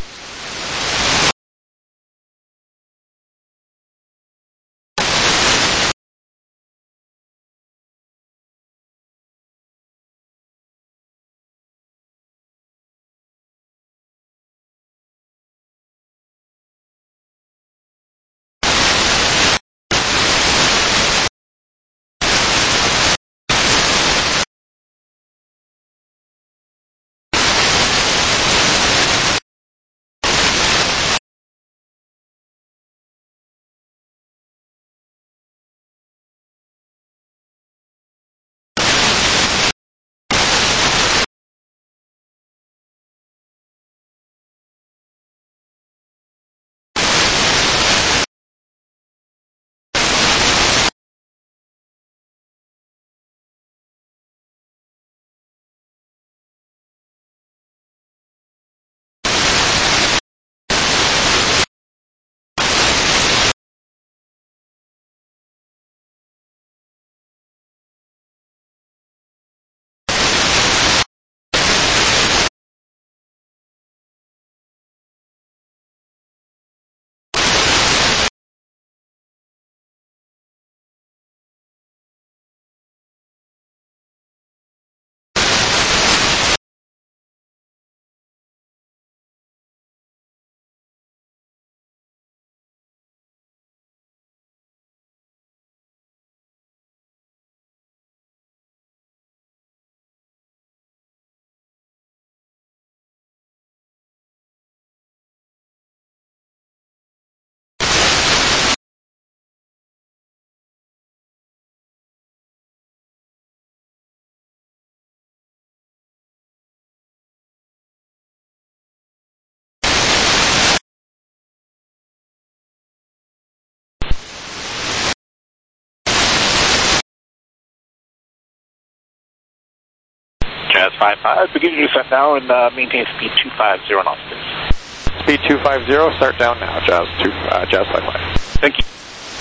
Jazz five five, begin your descent now and uh, maintain speed two five zero knots, please. Speed two five zero, start down now, Jazz two, uh, Jazz five five. Thank you.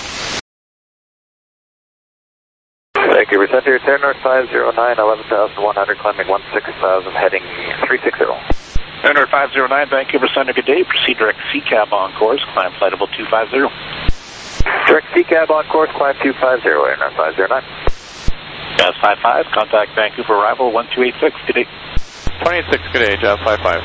Thank you. Return to your turn north five zero nine, eleven thousand one hundred, climbing one six thousand, heading three six zero. Turner five zero nine, Vancouver Center, good day. Proceed direct C cab on course, climb flight level two five zero. Direct C cab on course, climb two five zero, Air North five zero nine. Jazz five five, contact Vancouver arrival one two eight six, good day. twenty eight six, good day, Jazz five five.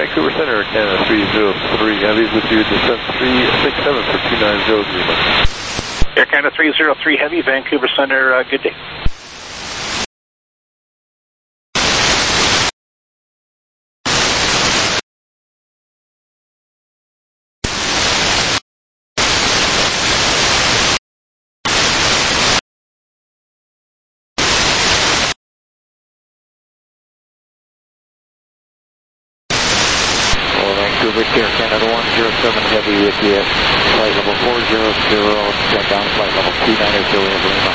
Vancouver Center, Canada three zero three Heavy with you, descent three six seven for two nine zero, green light. Air Canada three zero three Heavy, Vancouver Center, uh, good day. Vancouver, Air Canada one zero seven Heavy with you, flight level four zero zero, set down flight level two nine zero, Lima.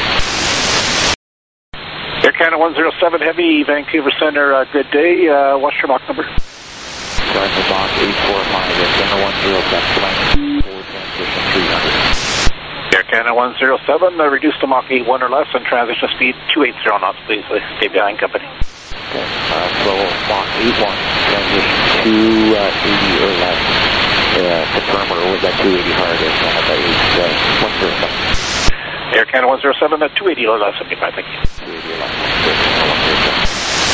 Air Canada one zero seven Heavy, Vancouver Center, uh, good day. Uh, what's your Mach number? Starting the Mach eight four five, Air Canada one zero seven, flying forward transition three hundred. Air Canada one zero seven, uh, reduce to Mach eight one or less and transition speed two eighty knots, please. Uh, stay behind company. Okay, uh, so Mach eight one, transition two eighty or less. Uh, confirm, or was that two eighty hard? Air Canada one zero seven. Air Canada one zero seven, uh, two eighty or less, seventy-five, thank you. two eighty or less, Air Canada one zero seven.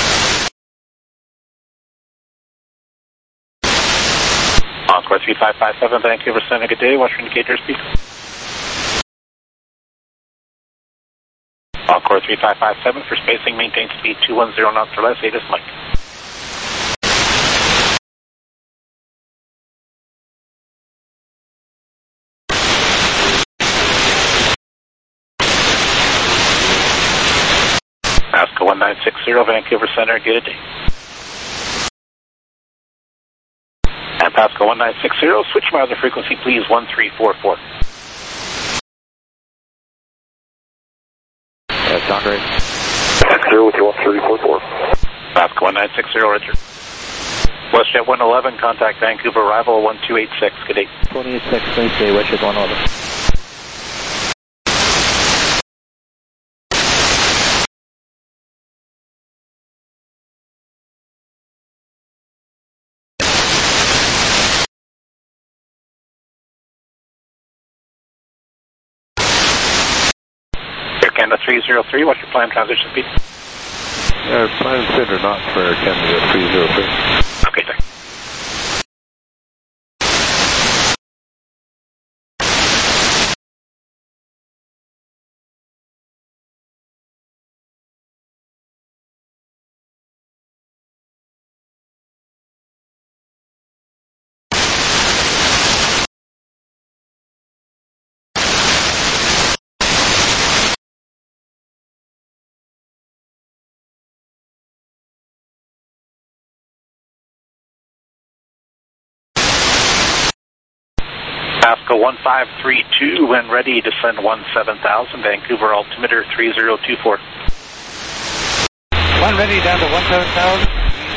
Encore three five five seven, Vancouver Center, good day. Watch your indicator speed. Encore three five five seven for spacing, maintain speed two one zero knots or less, ATIS Mike. Pasco one nine six zero, Vancouver Center, good day. And Pasco one nine six zero, switch my other frequency please, one three four four. That's Andre. Zero with you, one three four four. Pasco one nine six zero, Richard. WestJet one eleven, contact Vancouver arrival one two eight six, good day. two eight six, please stay, WestJet one eleven. Canada three zero three, what's your plan transition speed? Uh, plan center not for Air Canada three zero three. Okay, thanks. Pasco one five three two, when ready, descend one seven thousand, Vancouver altimeter three zero two four. One ready down to one seven thousand.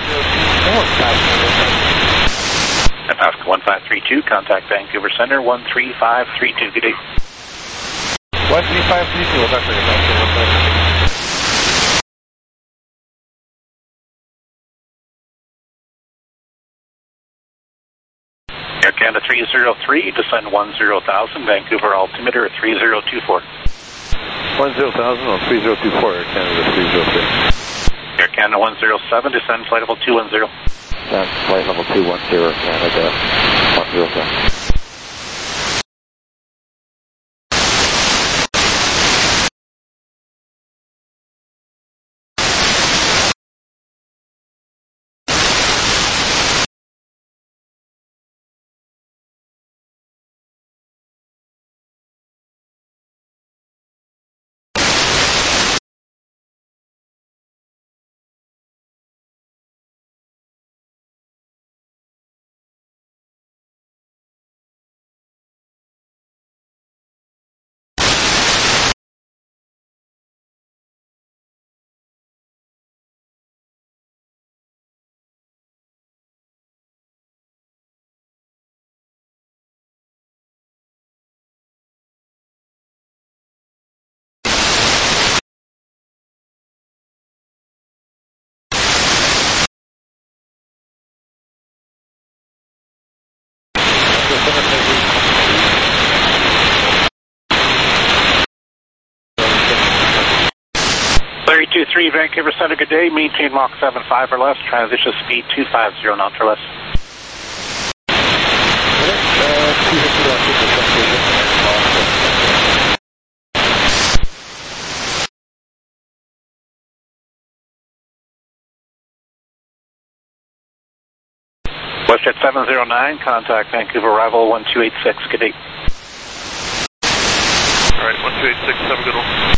And Pasco one five three two, contact Vancouver Center one three five three two, good day. one three five three two, that's right. Air Canada three zero three, descend one zero thousand, Vancouver altimeter three zero two four. one zero thousand on three zero two four, Air Canada three zero three. Air Canada one zero seven, descend flight level two one zero. That's flight level two one zero, Canada one zero seven. three two three, Vancouver Center, good day. Maintain Mach seven five or less. Transition speed two five zero knots or less. WestJet seven zero nine, contact Vancouver arrival one two eight six, good day. All right, one two eight six, have a good one.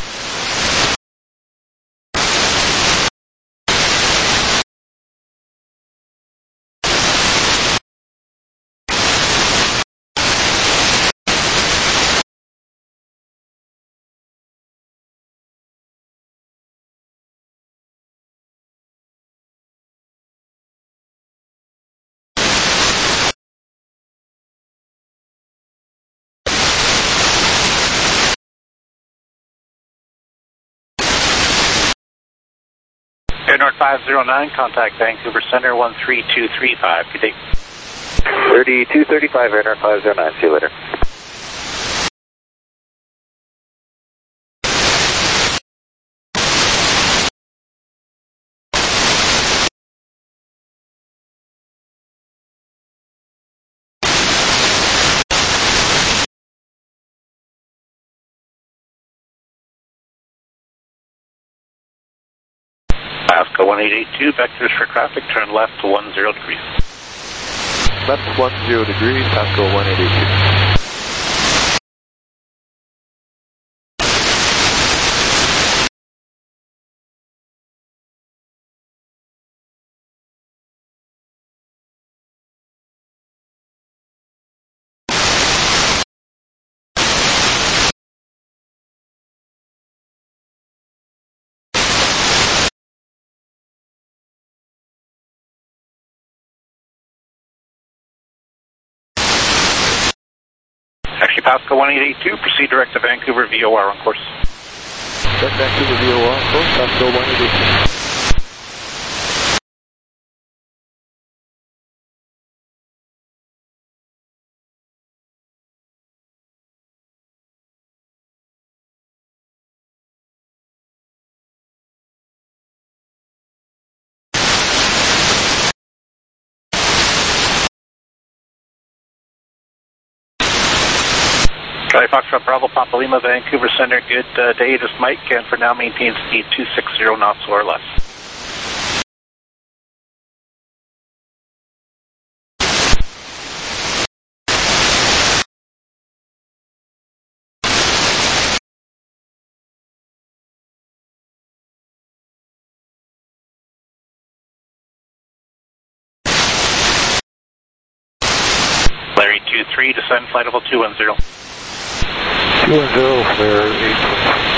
Air North five zero nine, contact Vancouver Center one three two three five, good day. thirty-two thirty-five, Air North five zero nine, see you later. Pasco one eight eight two, vectors for traffic, turn left to one zero degrees. Left one zero degrees, Pasco one eight eight two. Actually, Pasco one eight eight two, proceed direct to Vancouver V O R on course. Direct Vancouver V O R on course, Pasco one eight eight two. Charlie Foxtrot Bravo Papa Lima, Vancouver Center, good uh, day. This is Mike, and for now maintain speed two sixty knots or less. Larry two three, descend flight level two one zero. two one zero, flare eight twenty.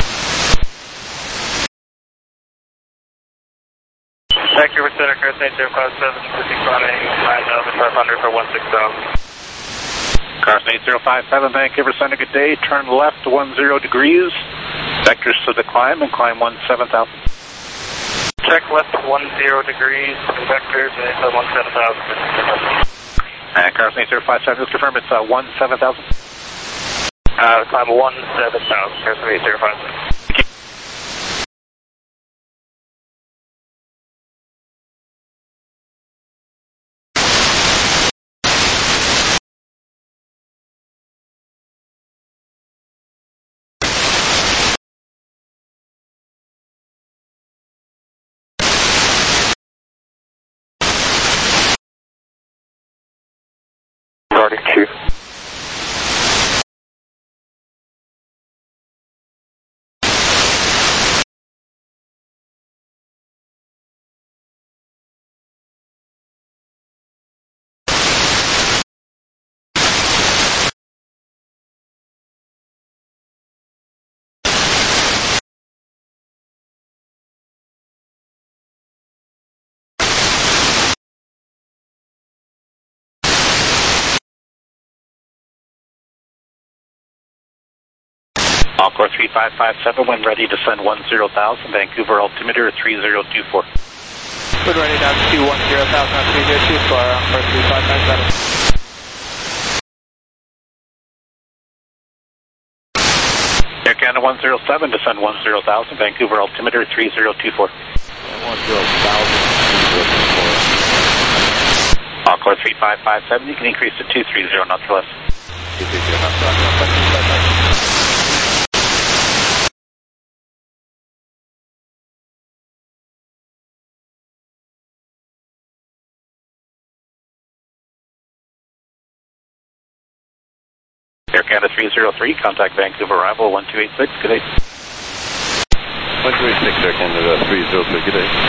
Vancouver Center, Curse eight zero five seven, switching Friday, nine thousand five hundred for one six thousand. Carson eight zero five seven, Vancouver Center, good day. Turn left to one zero degrees. Vectors to the climb and climb one seven thousand. Check left one zero degrees, vectors and one seven thousand. And Carson eight zero five seven, just confirm it's uh, one seven thousand. Uh, climb one seven thousand, Carson eight zero five seven. forty-two. Encore three five five seven, when ready to send one zero thousand, Vancouver altimeter three zero two four. When ready down to one zero thousand on three zero two four, Encore three five five seven. Air Canada one zero seven, descend one zero thousand, Vancouver altimeter three zero two four. one zero thousand, three zero two four. Encore three five five seven, you can increase to two three zero knots or less. two three zero knots, roger, one seven five five. Air Canada three zero three, contact Vancouver arrival one two eight six, good day. one two eight six, Air Canada three zero three, good day.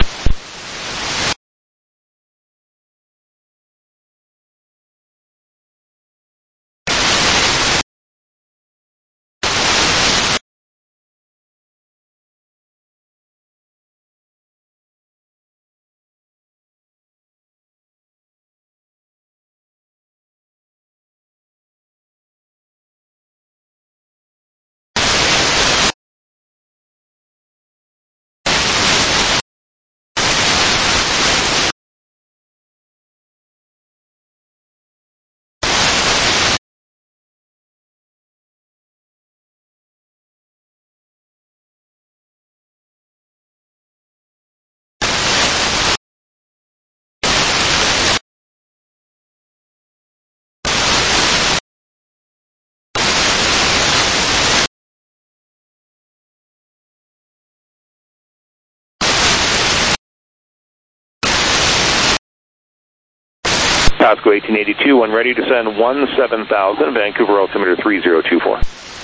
Pasco eighteen eighty-two, when ready to send one seven thousand, Vancouver altimeter three zero two four.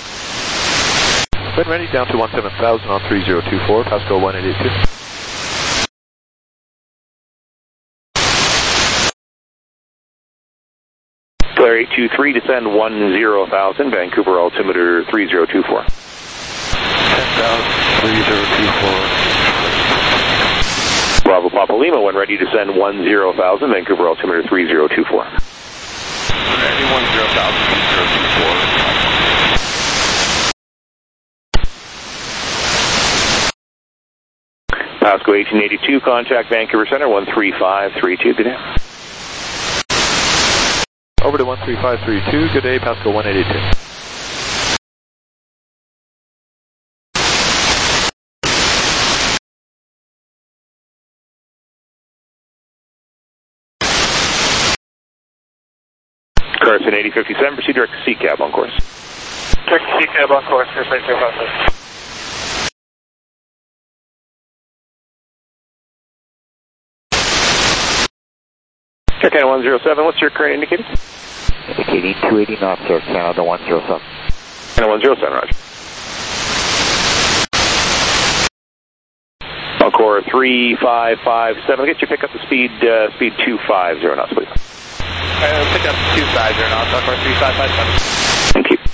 When ready, down to one seven thousand on three zero two four, Pasco one eight eight two. Flare eight two three, descend one zero thousand, Vancouver altimeter three zero two four. ten thousand, three zero two four. Bravo Papa Lima, when ready to send one zero thousand, Vancouver altimeter three zero two four. Ready, one zero thousand, three zero two four. Pasco eighteen eighty-two, contact Vancouver Center one three five three two, good day. Over to one three five three two, good day, Pasco one eight eight two. Carson eighty fifty-seven, proceed direct to C cab on course. Direct to C cab on course, first eight zero five six. Air Canada one zero seven, what's your current indicator? Indicating two eighty knots, Air Canada one zero seven. Canada one zero seven, roger. Encore three five five seven, get your pick up to speed, uh, speed two five zero knots, please. Uh, pick up two five zero knots, Encore three five five seven. Thank you.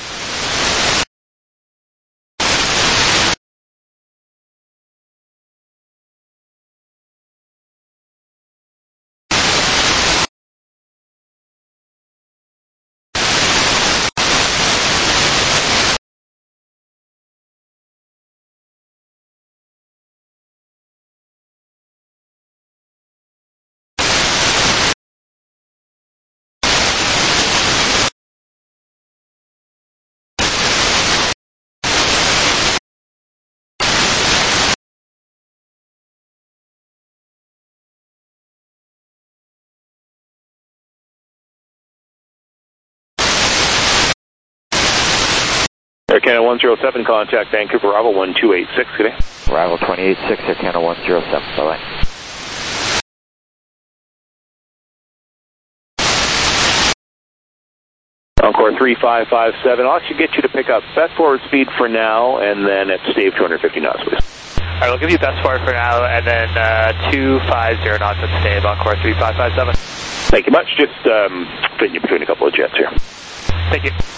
Air Canada one zero seven, contact Vancouver Bravo one two eight six, good day. Arrival twenty eight six, Air Canada one zero seven, bye-bye. Encore three five five seven, I'll actually get you to pick up best forward speed for now, and then at Stave two hundred fifty knots, please. Alright, we'll give you best forward for now, and then uh, two five zero knots at Stave, Encore three five five seven. Thank you much, just um, fitting you between a couple of jets here. Thank you.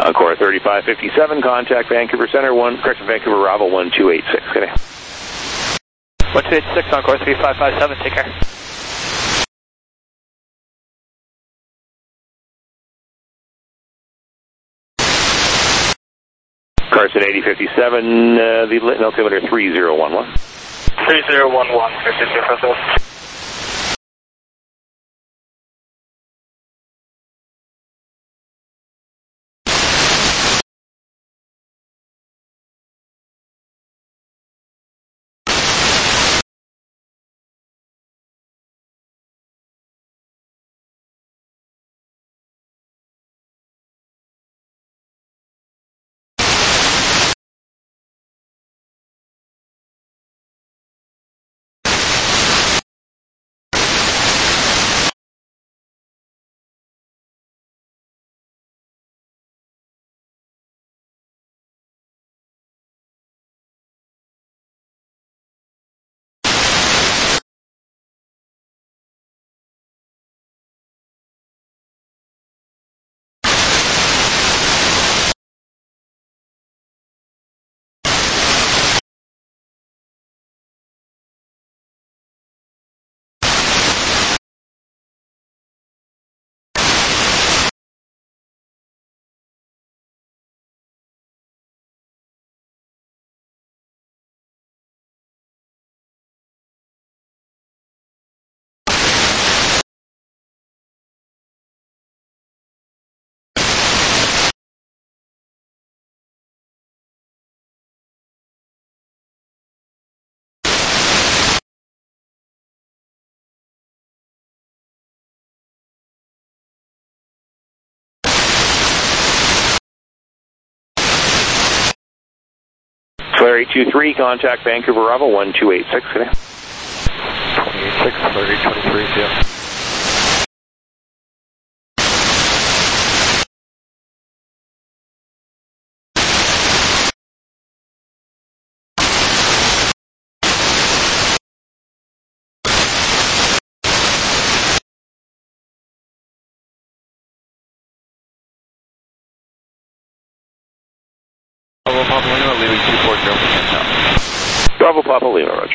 Encore thirty-five fifty-seven, contact Vancouver Center, one, correction, Vancouver Bravo one two eight six. Good day. one two eight six, Encore three five five seven, take care. Carson eighty fifty-seven, uh, the altimeter three zero one one. three zero one one, fifty-two Festival. Flare eight two three, contact Vancouver Bravo one two eight six. Good day. twenty-eight six, Flare eight twenty-three, yeah. Bravo Papa Lima, leaving two four zero percent now. Bravo Papa Lima, roger.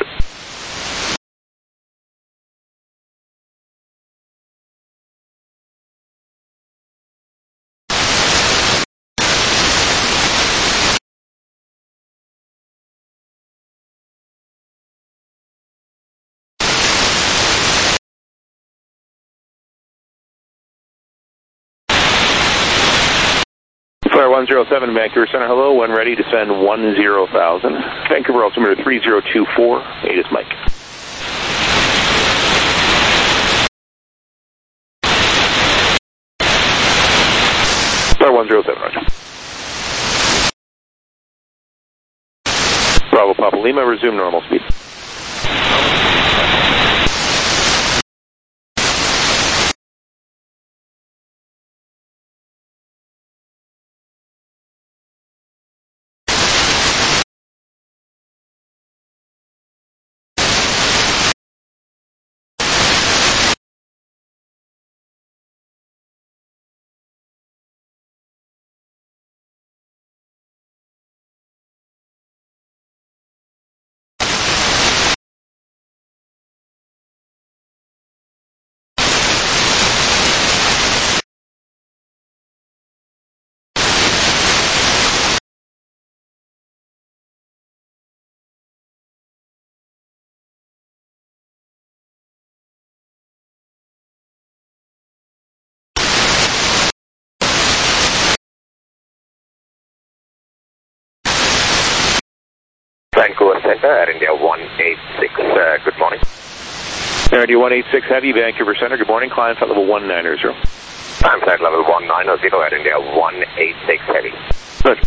Flare one zero seven, Vancouver Center, hello, when ready, descend one zero thousand. Vancouver altimeter three zero two four, eight is Mike. Flare one zero seven, roger. Bravo Papa Lima, resume normal speed. Vancouver Center, Air India one eight six, uh, good morning. Air India one eight six Heavy, Vancouver Center, good morning, climb flight level one nine zero. I'm flight level one nine zero, Air India one eight six Heavy. Good.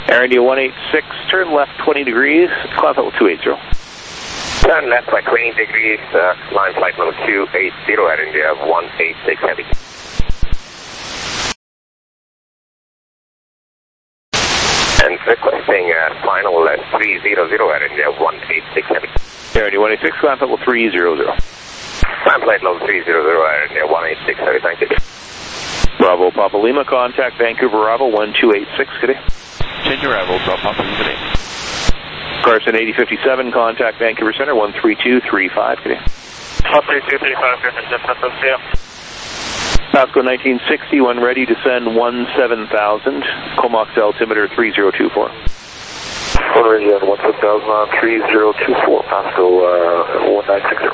Air India one eight six, turn left twenty degrees, climb level two eighty. Turn left by twenty degrees, uh, line flight level two eighty, Air India one eight six Heavy. And requesting uh, final uh, three hundred, Air India one eight six Heavy. Air India one eight six, climb level three hundred. Climb flight level three hundred, Air India one eight six Heavy, thank you. Bravo Papa Lima, contact Vancouver Bravo one two eight six, good day. Change arrival, Bravo Papa Lima, good day. Carson eighty fifty-seven, contact Vancouver Center one three two three five, good day. one three two three five, Griffin, Jeff, Pasco nineteen sixty, when ready, descend one seven thousand, Comox altimeter three zero two four. One ready on one seven thousand on three zero two four, Pasco uh, one nine six zero.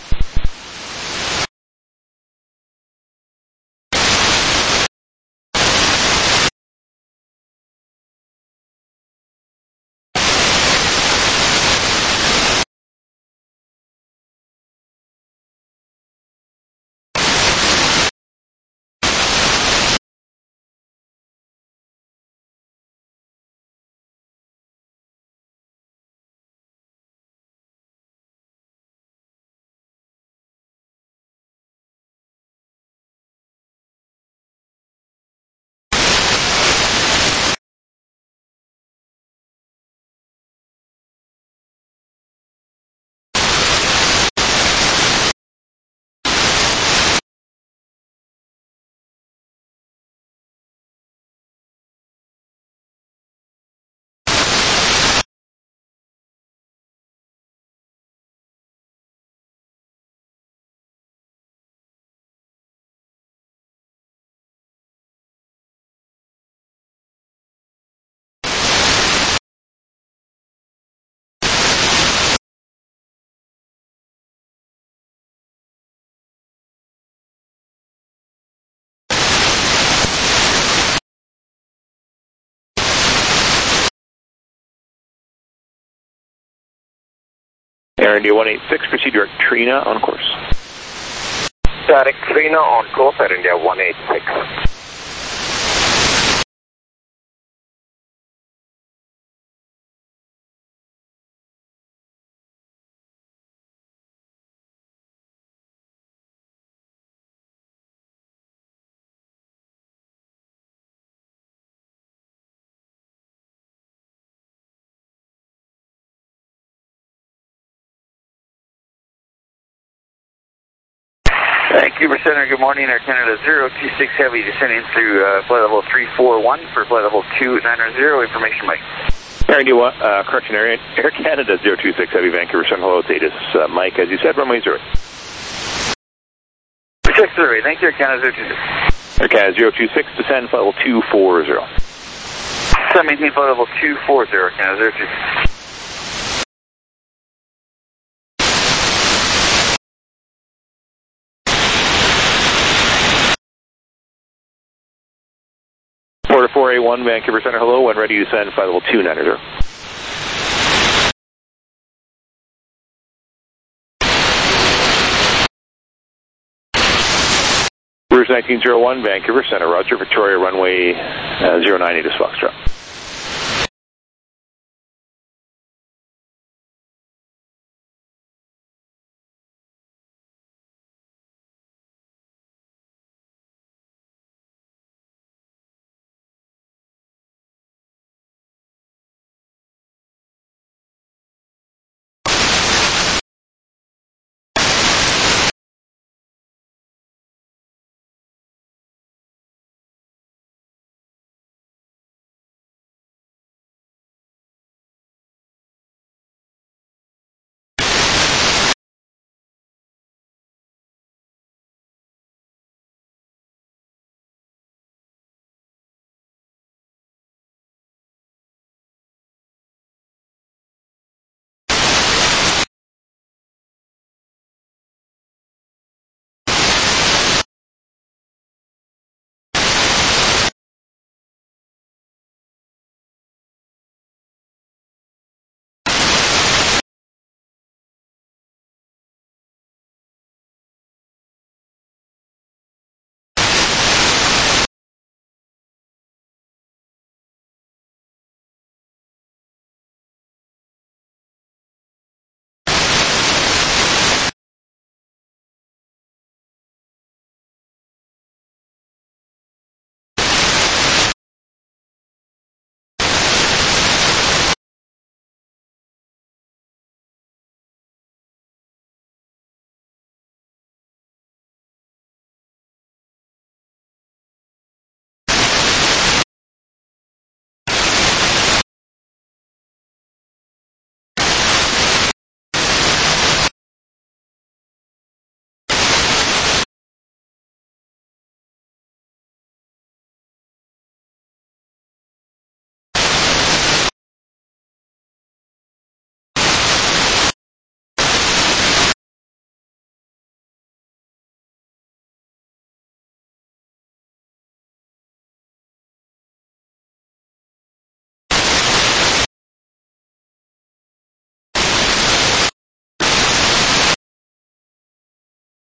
Air India one eight six, proceed direct Trina on course. Direct Trina on course, Air India one eight six. Vancouver Center, good morning. Air Canada zero two six Heavy descending through uh, flight level three four one for flight level two nine zero. Information, Mike. Air India one, uh, correction, Air, Air Canada zero two six Heavy, Vancouver Center, hello, it's Atis. Uh, Mike, as you said, runway zero. Check survey, thank you, Air Canada zero two six. Air Canada zero two six, descend flight level two four zero. Descend maintain flight level two four zero, Air Canada zero two six. Porter four A one, Vancouver Center, hello, when ready to descend flight level two nine zero. Bruce nineteen oh one, Vancouver Center, roger, Victoria runway uh, zero nine eight is Foxtrot.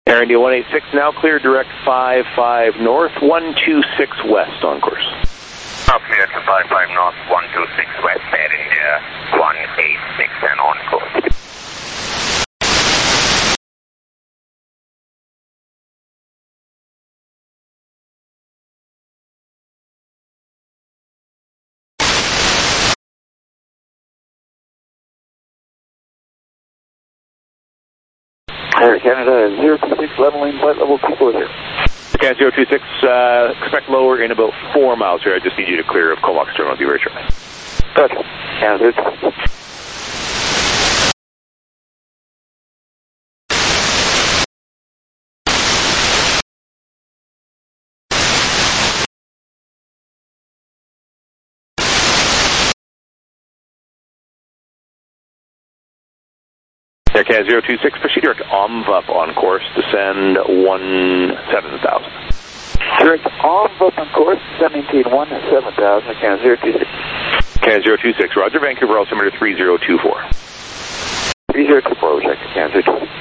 Air India one eight six now clear, direct five five north, one two six west on course. Now clear to five five north, one two six west, Air India one eight six and on course. Air Canada zero two six, leveling flight level two four zero. Okay, zero two six, uh, expect lower in about four miles here. I just need you to clear of Comox terminal. I'll be very shortly. Gotcha. Yeah, zero two six. Air Canada zero two six, proceed direct O M V up on course, descend one seven thousand. Direct O M V up on course, seventeen one seven thousand, Air Canada zero two six. Canada zero two six, roger, Vancouver altimeter three zero two four. three zero two four, check, Canada zero two six.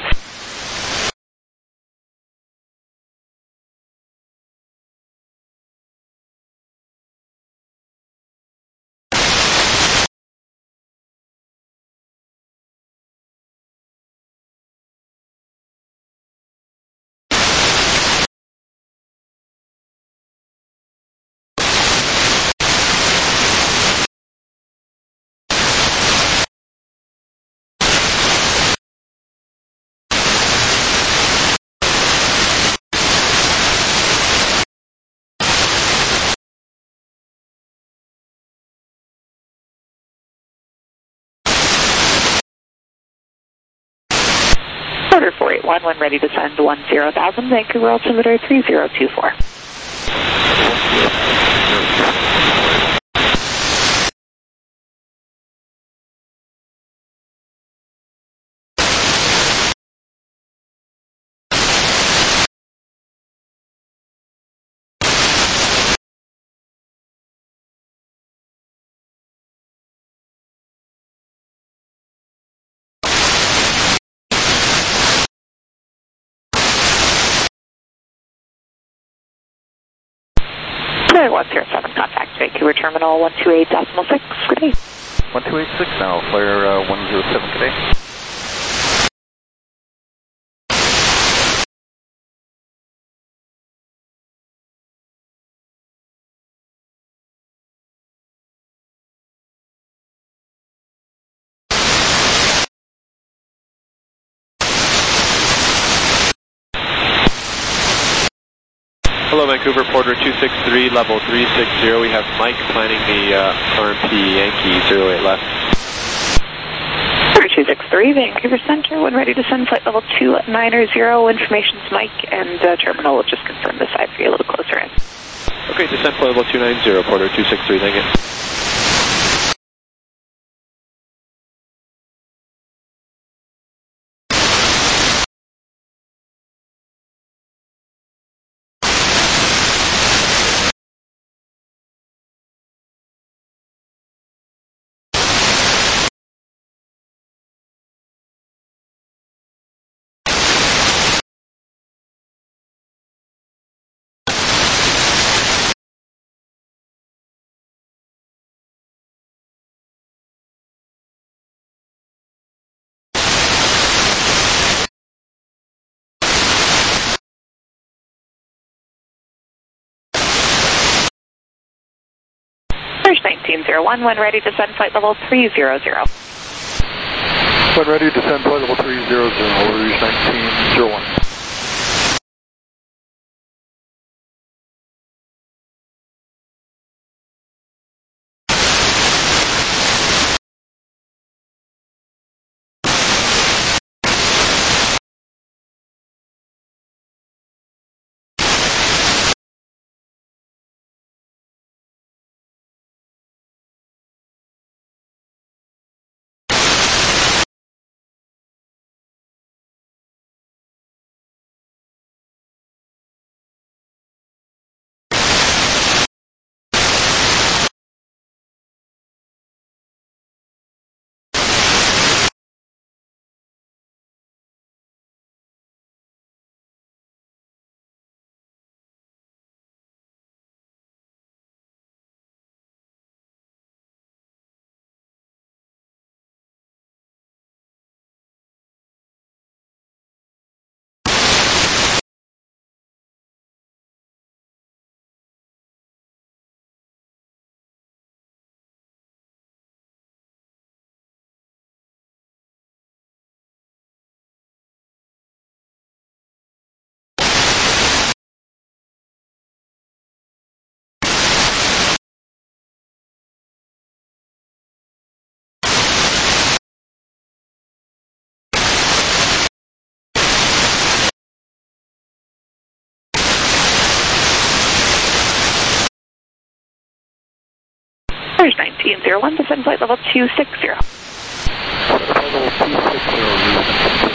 Order four eight one, when ready to send one zero thousand, Vancouver altimeter three zero two four. one zero seven, contact Vancouver terminal one two eight decimal six, good day. one two eight six now, flare uh, one zero seven, good day. Hello, Vancouver, Porter two six three, level three six zero. We have Mike planning the uh, R M P Yankee zero eight left. Porter two six three, Vancouver Center, when ready to send flight level two nine zero. Information's Mike, and uh, terminal will just confirm the side for you a little closer in. Okay, descent flight level two nine zero, Porter two six three, thank you. nineteen oh one, when ready to send flight level three zero zero. When ready to send flight level three zero zero, Rouge nineteen oh one. There's nineteen zero one, descend flight level two six zero. Flight level two six zero.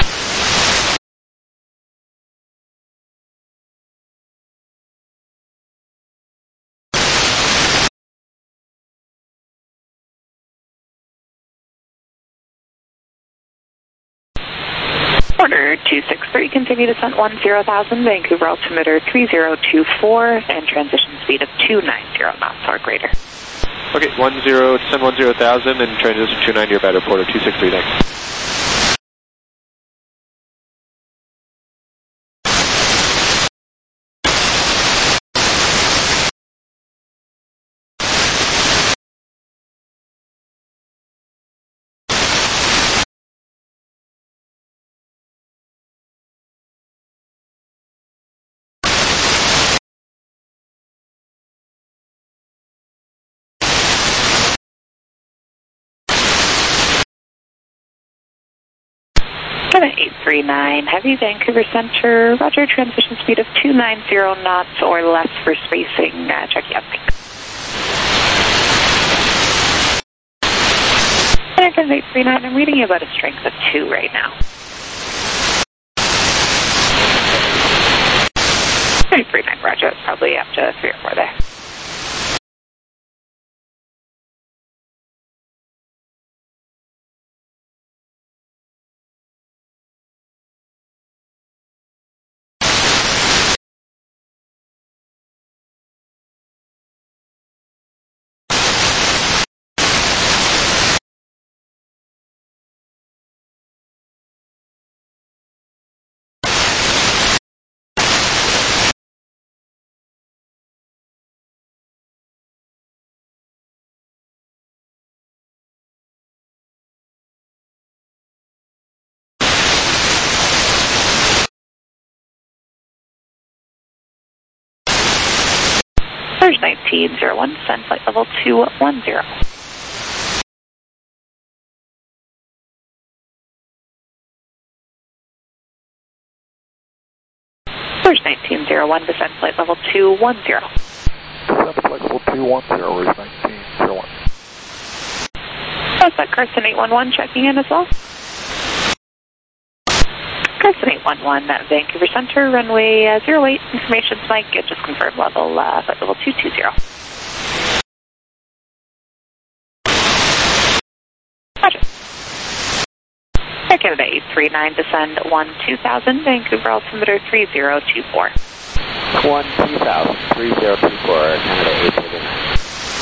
Order two six three, continue descent one zero thousand, Vancouver altimeter three zero two four, and transition speed of two ninety knots or greater. Okay, one zero, descend one zero thousand, and transition two ninety or better, Porter two six three, thanks. eight three nine, heavy, Vancouver Center, roger, transition speed of two ninety knots or less for spacing, uh, check you out, thanks. American eight three nine, I'm reading you about a strength of two right now. eight three nine, roger, it's probably up to three or four there. There's nineteen zero one, descend flight level two one zero. There's nineteen zero one, descend flight level two one zero. Descend flight level two one zero is nineteen zero one. That's that Carson eight one one checking in as well. Carson eight one one, Vancouver Center, runway uh, zero eight, information's Mike, it just confirmed level, uh, flight level two two zero. Roger. Air Canada eight three nine, descend one two thousand, Vancouver altimeter three zero two four. one two thousand, three zero two four, Air Canada eight three nine.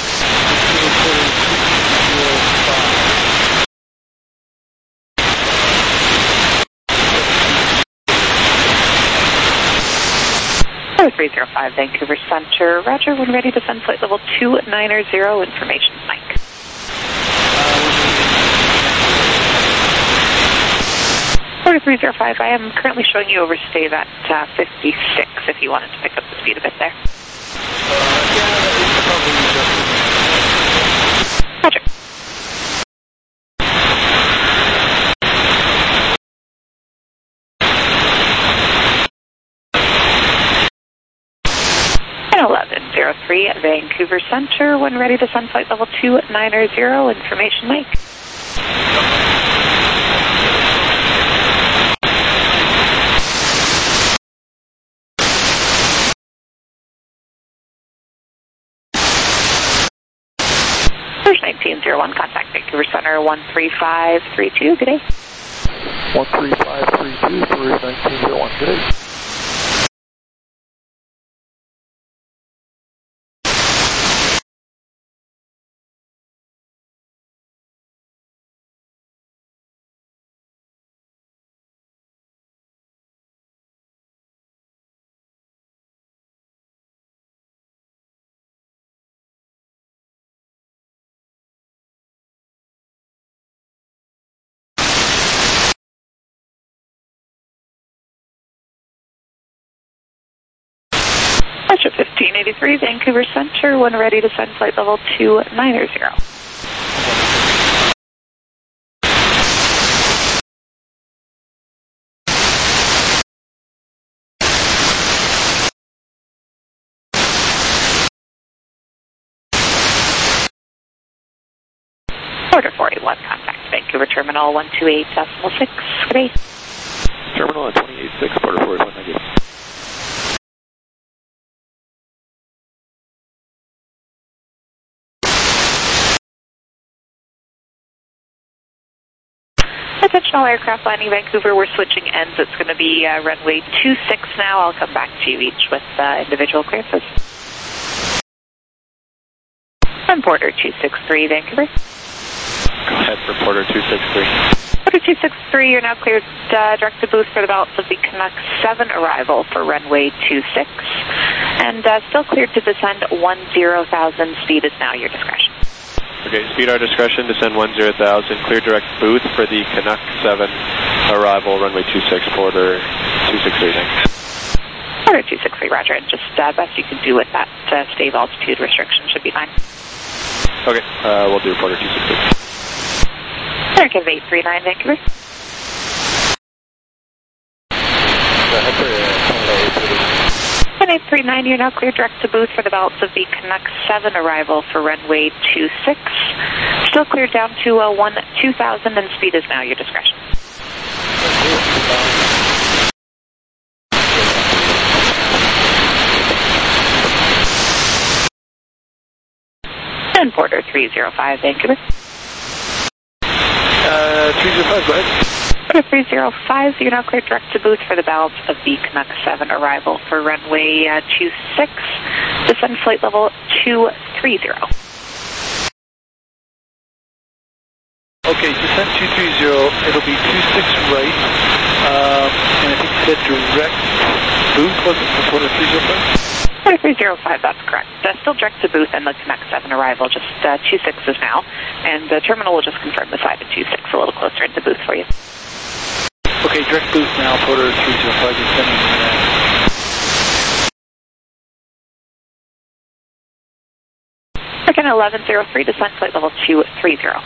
three zero five, Vancouver Center, roger, when ready to send flight level two nine zero, information Mike. Order three zero five, I am currently showing you overstay that uh, fifty-six if you wanted to pick up the speed a bit there. Roger. eleven zero three, Vancouver Center, when ready to send flight level two nine zero, information Mike. There's nineteen zero one, contact Vancouver Center one three five three two, good day. one three five three two, Cruise nineteen zero one, good day. fifteen eighty-three, Vancouver Center, when ready to send flight level two nine zero. Order four eight one, contact Vancouver Terminal one two eight decimal six. Good day. Terminal at twenty-eight six, Porter four eight one, thank you. Attention all aircraft landing Vancouver, we're switching ends. It's going to be uh, runway two six now. I'll come back to you each with uh, individual clearances. And Porter two six three, Vancouver. Go ahead for Porter two six three. Porter two six three, you're now cleared uh, direct to booth for the balance of the Canuck seven arrival for runway two six. And uh, still cleared to descend one zero thousand. Speed is now your discretion. Okay, speed our discretion, descend one zero thousand, clear direct booth for the Canuck seven arrival, runway two six, Porter two six three, thanks. Porter two six three, roger, and just uh, best you can do with that uh, stave altitude restriction should be fine. Okay, uh, we'll do Porter two six three. American eight three nine, Vancouver. Go ahead for Canada eight three nine. eight three nine, you're now cleared direct to booth for the balance of the Canuck seven arrival for runway two six. Still cleared down to uh, one two thousand, and speed is now your discretion. And Porter three zero five, Vancouver. Uh, three zero five, go ahead. Porter three zero five, you're now cleared direct to booth for the balance of the Canuck seven arrival for runway uh, two six. Descend flight level two three zero. Okay, descent two three zero, it'll be two six right, um, and I think you said direct booth, wasn't it, for Porter three zero five? Porter three zero five, that's correct. Uh, still direct to booth and the Canuck seven arrival, just uh, two sixes now, and the terminal will just confirm the side of two six a little closer into booth for you. Okay, direct booth now, Porter three zero five, descending uh, Again, eleven oh three, descent flight level two three zero.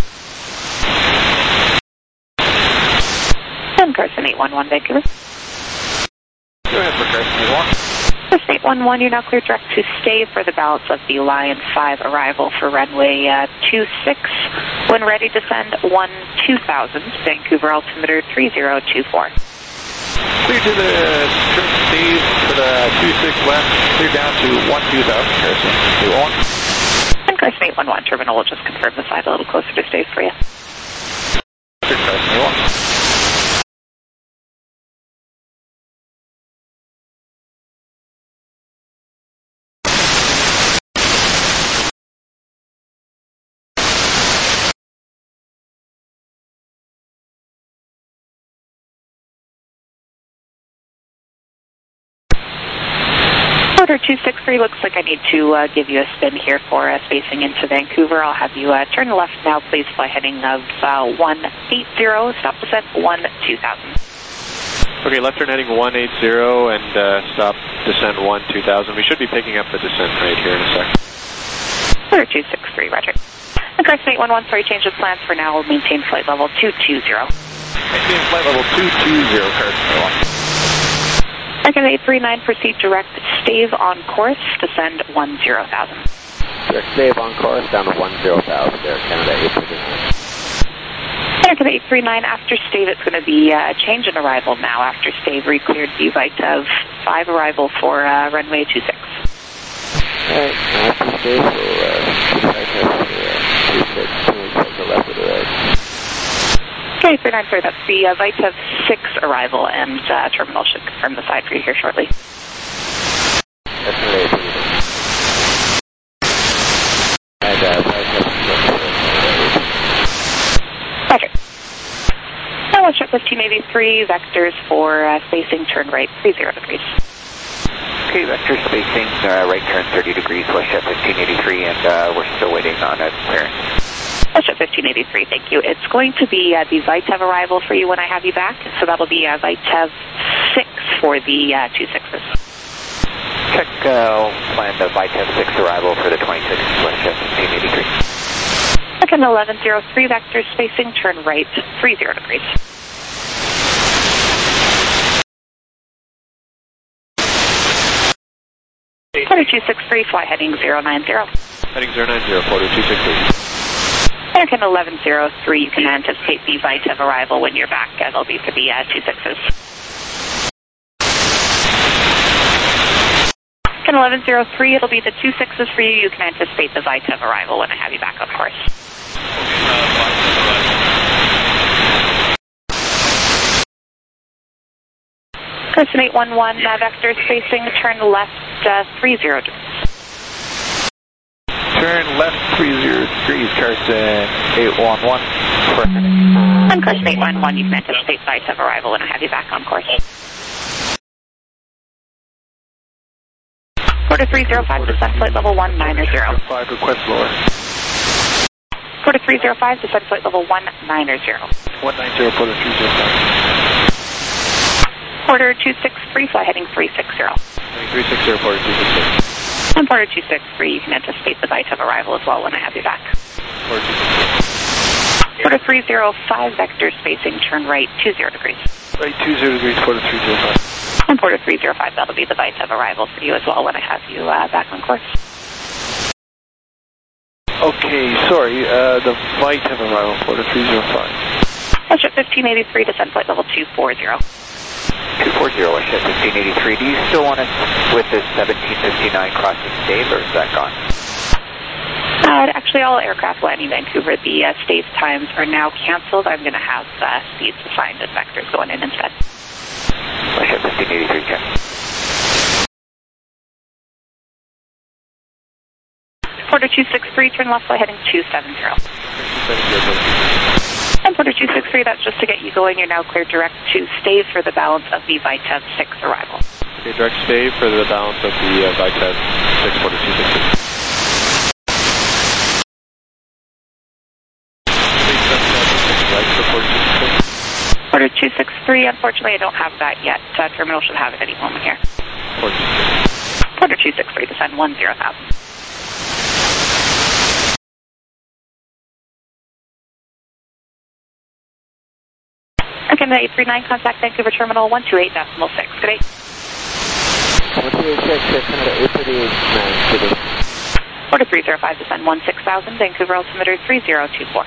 And Carson eight one one, Vancouver. Go ahead for Carson eight one. Carson eight one one, you're now cleared direct to stay for the balance of the Lion five arrival for runway uh, two six. When ready, descend one two thousand, Vancouver altimeter three zero two four. Clear to the trim stave for the two six west, clear down to one two thousand, Carson eight one. And Carson eight one one, terminal will just confirm the side a little closer to stave for you. Carson eight one. Porter two six three, looks like I need to uh, give you a spin here for uh, spacing into Vancouver. I'll have you uh, turn left now, please, fly heading of uh, one eight zero, stop descent one two thousand. Okay, left turn heading one eight zero and uh, stop descent one two thousand. We should be picking up the descent rate here in a second. Porter two six three, roger. And Carson eight one one, sorry, change of plans for now. We'll maintain flight level two two zero. Maintain flight level two two zero, Carson eight one. Second eight three nine, proceed direct stave on course, descend one zero thousand. Direct stave on course, down to one zero thousand there, Canada eight three nine. Canada eight three nine, after stave, it's going to be a uh, change in arrival now. After stave, re-cleared the Vite of five arrival for uh, runway two six. Alright, after stave, we'll uh, Vite of two six, to the left of the right. Okay, three nine, sorry, that's the uh, Vite of six arrival, and uh, terminal should confirm the side for you here shortly. That's right. And uh, Vite of Roger. Now let's check fifteen eighty-three, vectors for uh, spacing, turn right, three zero degrees. Okay, vector spacing, uh, right turn thirty degrees, west jet fifteen eighty-three, and uh, we're still waiting on a clearance. West jet fifteen eighty-three, thank you. It's going to be uh, the Vitev arrival for you when I have you back, so that'll be uh, Vitev six for the uh, two sixes. Check, uh, plan the Vitev six arrival for the twenty-six, west jet fifteen eighty-three. Again, eleven oh three, vector spacing, turn right, three zero degrees. Porter two six three, fly heading zero nine zero. Heading zero nine zero, Porter two six three. American eleven zero three, you can anticipate the VITEV arrival when you're back. Uh, they'll be for the uh, two sixes. American eleven zero three, it'll be the two sixes for you. You can anticipate the VITEV arrival when I have you back, of course. Carson eight one one, uh, vector spacing, turn left uh, three zero degrees. Turn left three zero degrees, Carson eight one one. On Carson eight one one, you can anticipate VITEV arrival when I have you back on course. Quarter three zero five, descend flight level one nine zero. five, request lower. Quarter three zero five, descend flight level one nine zero. one nine zero, quarter three zero five. Quarter two six three, fly heading three six zero. three six zero, quarter two six zero. On quarter two six three, you can anticipate the VITEV arrival as well when I have you back. Quarter two six zero. Quarter three zero five, vector spacing, turn right two zero degrees. Right two zero degrees, quarter three zero five. On quarter three zero five, that'll be the VITEV arrival for you as well when I have you uh, back on course. Okay, sorry, uh, the VITEV arrival, quarter three zero five. Westjet fifteen eighty-three, descend flight level two four zero. two four zero, Westjet fifteen eighty-three. Do you still want us with this seventeen fifty-nine crossing Stave, or is that gone? Uh, actually, all aircraft landing Vancouver, the uh, Stave times are now canceled. I'm going to have uh, speeds assigned and vectors going in instead. Westjet fifteen eighty-three, check. Quarter two six three, turn left, fly heading two seven zero. And Porter two six three, that's just to get you going. You're now cleared direct to Stave for the balance of the VITEV six arrival. Okay, direct Stave for the balance of the uh, VITEV six, Porter two six three. Porter two six three, unfortunately I don't have that yet. Uh, terminal should have it any moment here. Porter two six three, descend one zero thousand. Again, eight three nine, contact Vancouver Terminal one two eight decimal six. Good day. one two eight six, eight three eight nine, good day. Porter three zero five, descend one six thousand, Vancouver altimeter three zero two four.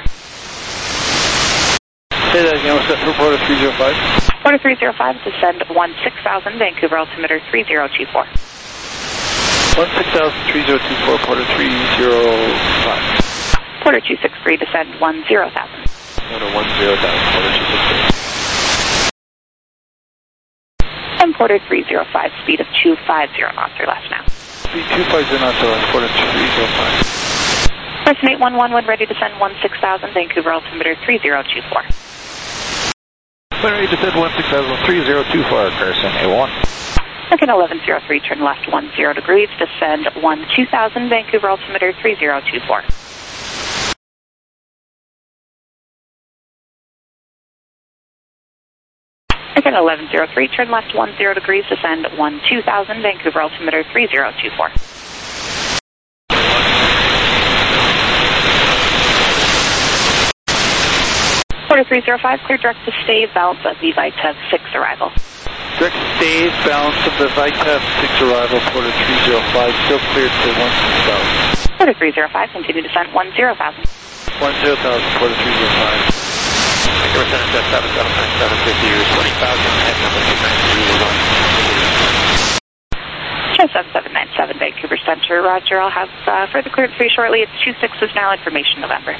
Say that again, what's that for Porter three zero five? Porter three zero five, descend one six thousand, Vancouver altimeter three zero two four. one six thousand, three zero two four, Porter three zero five. Porter two six three, descend one zero thousand. Porter one zero thousand, Porter two six three. And Porter three zero five, speed of two five zero knots or less now. Speed two five zero knots or less, Porter three zero five. Person eight one one, when ready to send one six thousand, Vancouver altimeter three zero two four. When ready to send one six thousand, three zero two four, person eight one. Again, eleven zero three, turn left one zero degrees, descend one two thousand, Vancouver altimeter three zero two four. Again, eleven zero three, turn left one zero degrees, descend one two thousand, Vancouver altimeter three zero two four. Porter three zero five, clear direct to Stave, balance of the VITEV six arrival. Direct Stave, balance of the VITEV six arrival, Porter three zero five, still cleared to one six thousand. Porter three zero five, continue descent one zero thousand. one zero thousand, Porter three zero five. Vancouver Center, Jet seven seven nine seven, fifty years, twenty thousand, head number eight nine three one. Jet seven seven nine seven, Vancouver Center, roger. I'll have uh, further clearance for you shortly. It's two sixes now, information November.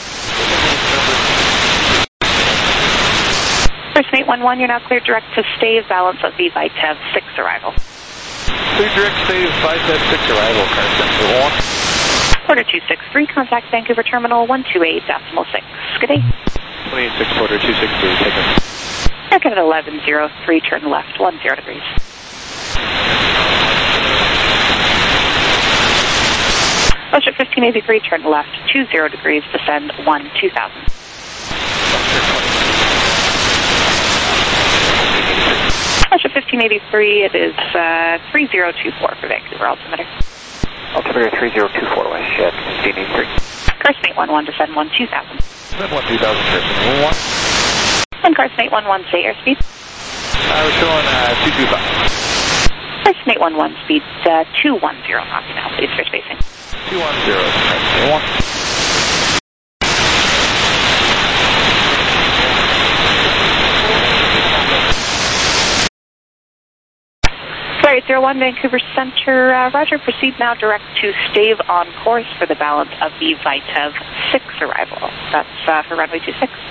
Person eight one one, you're now cleared direct to Stave, balance of the VITEV six arrival. Clear direct Stave, VITEV six arrival, Carson eight one. Porter two six three, contact Vancouver Terminal one two eight decimal six. Good day. twenty-eight six, Porter two six three, take it. Second at eleven zero three, turn left one zero degrees. Westjet fifteen eighty-three, turn left two zero degrees, descend one two thousand. Westjet fifteen eighty-three, it is uh, three zero two four for Vancouver altimeter. Altimeter three zero two four, Westjet fifteen eighty-three. Carson eight one one, descend one two thousand. Descend one two thousand, Carson eight one. And Carson eight one one, say airspeed. I was showing uh, two two five. Carson eight one one, speed uh, two one zero knots now, please for spacing. two one zero, Carson eight one. zero one, Vancouver Center. Uh, Roger, proceed now direct to stave on course for the balance of the Vitev six arrival. That's uh, for runway two six.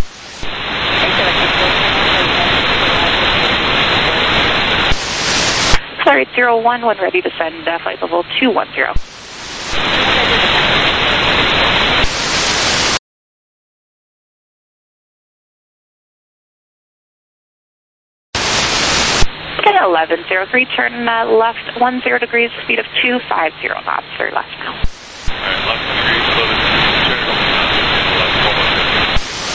Sorry, zero one, when ready to send uh, flight level two one zero. eleven zero three, turn uh, left one zero degrees, speed of two five zero knots, or left now. Alright, left one degrees, slow to turn left one one zero.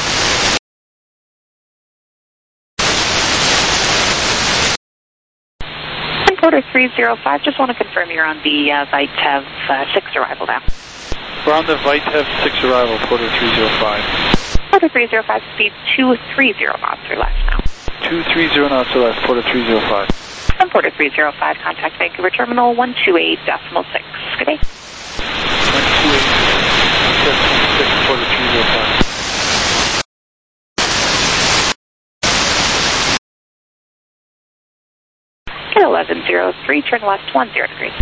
Porter three zero five, just want to confirm you're on the uh, Vitev uh, six arrival now. We're on the Vitev six arrival, Porter three zero five. Porter three zero five, speed two three zero knots, or left now. two three zero knots or left, Porter three zero five. And Porter three zero five, contact Vancouver Terminal one two eight decimal six. Good day. one two eight decimal six, Porter three zero five. At eleven zero three, turn left one zero degrees.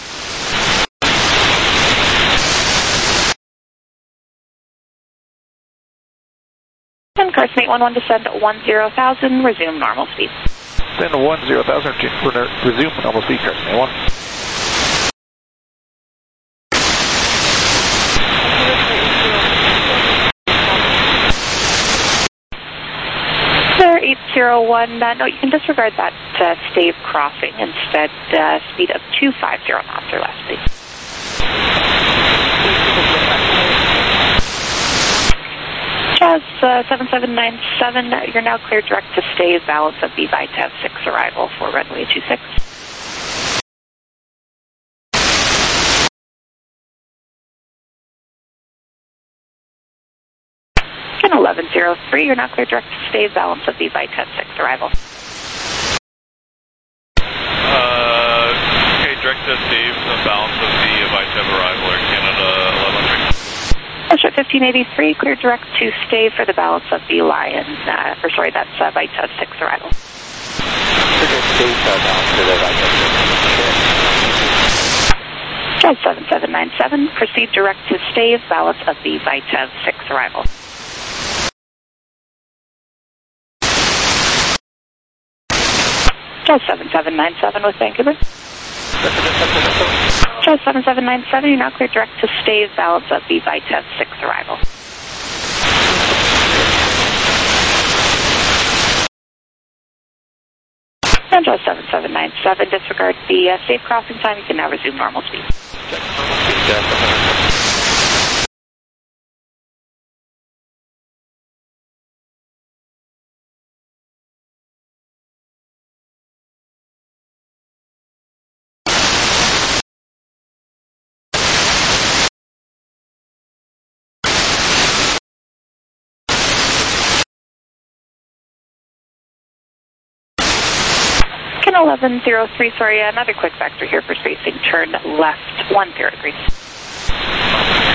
And Carson eight one one, descend one zero thousand, resume normal speed. Descend one zero thousand, resume normal speed, Carson eight one. Sir eight zero one, uh, no, you can disregard that uh, stave crossing, instead uh, speed of two five zero knots or less, please. Jazz uh, seven seven nine seven, you're now cleared direct to stave, balance of the Vitev six arrival for runway two six. And eleven zero three, you're now cleared direct to stave, balance of the Vitev six arrival. Uh, okay, direct to stave, the balance of the Vitev arrival, Air Canada eleven three. Measure fifteen eighty-three, cleared direct to stave for the balance of the Lion, uh, or sorry, that's uh, Vitev six arrival. Jazz seven seven nine seven, proceed direct to stave, balance of the Vitev six arrival. Jazz seven seven nine seven with Vancouver. Jazz seven seven nine seven, you're now cleared direct to stave, balance of the Vitev six arrival. And Jazz seven seven nine seven, disregard the uh, stave crossing time, you can now resume normal speed. eleven zero three, sorry, another quick vector here for spacing, turn left one zero degrees.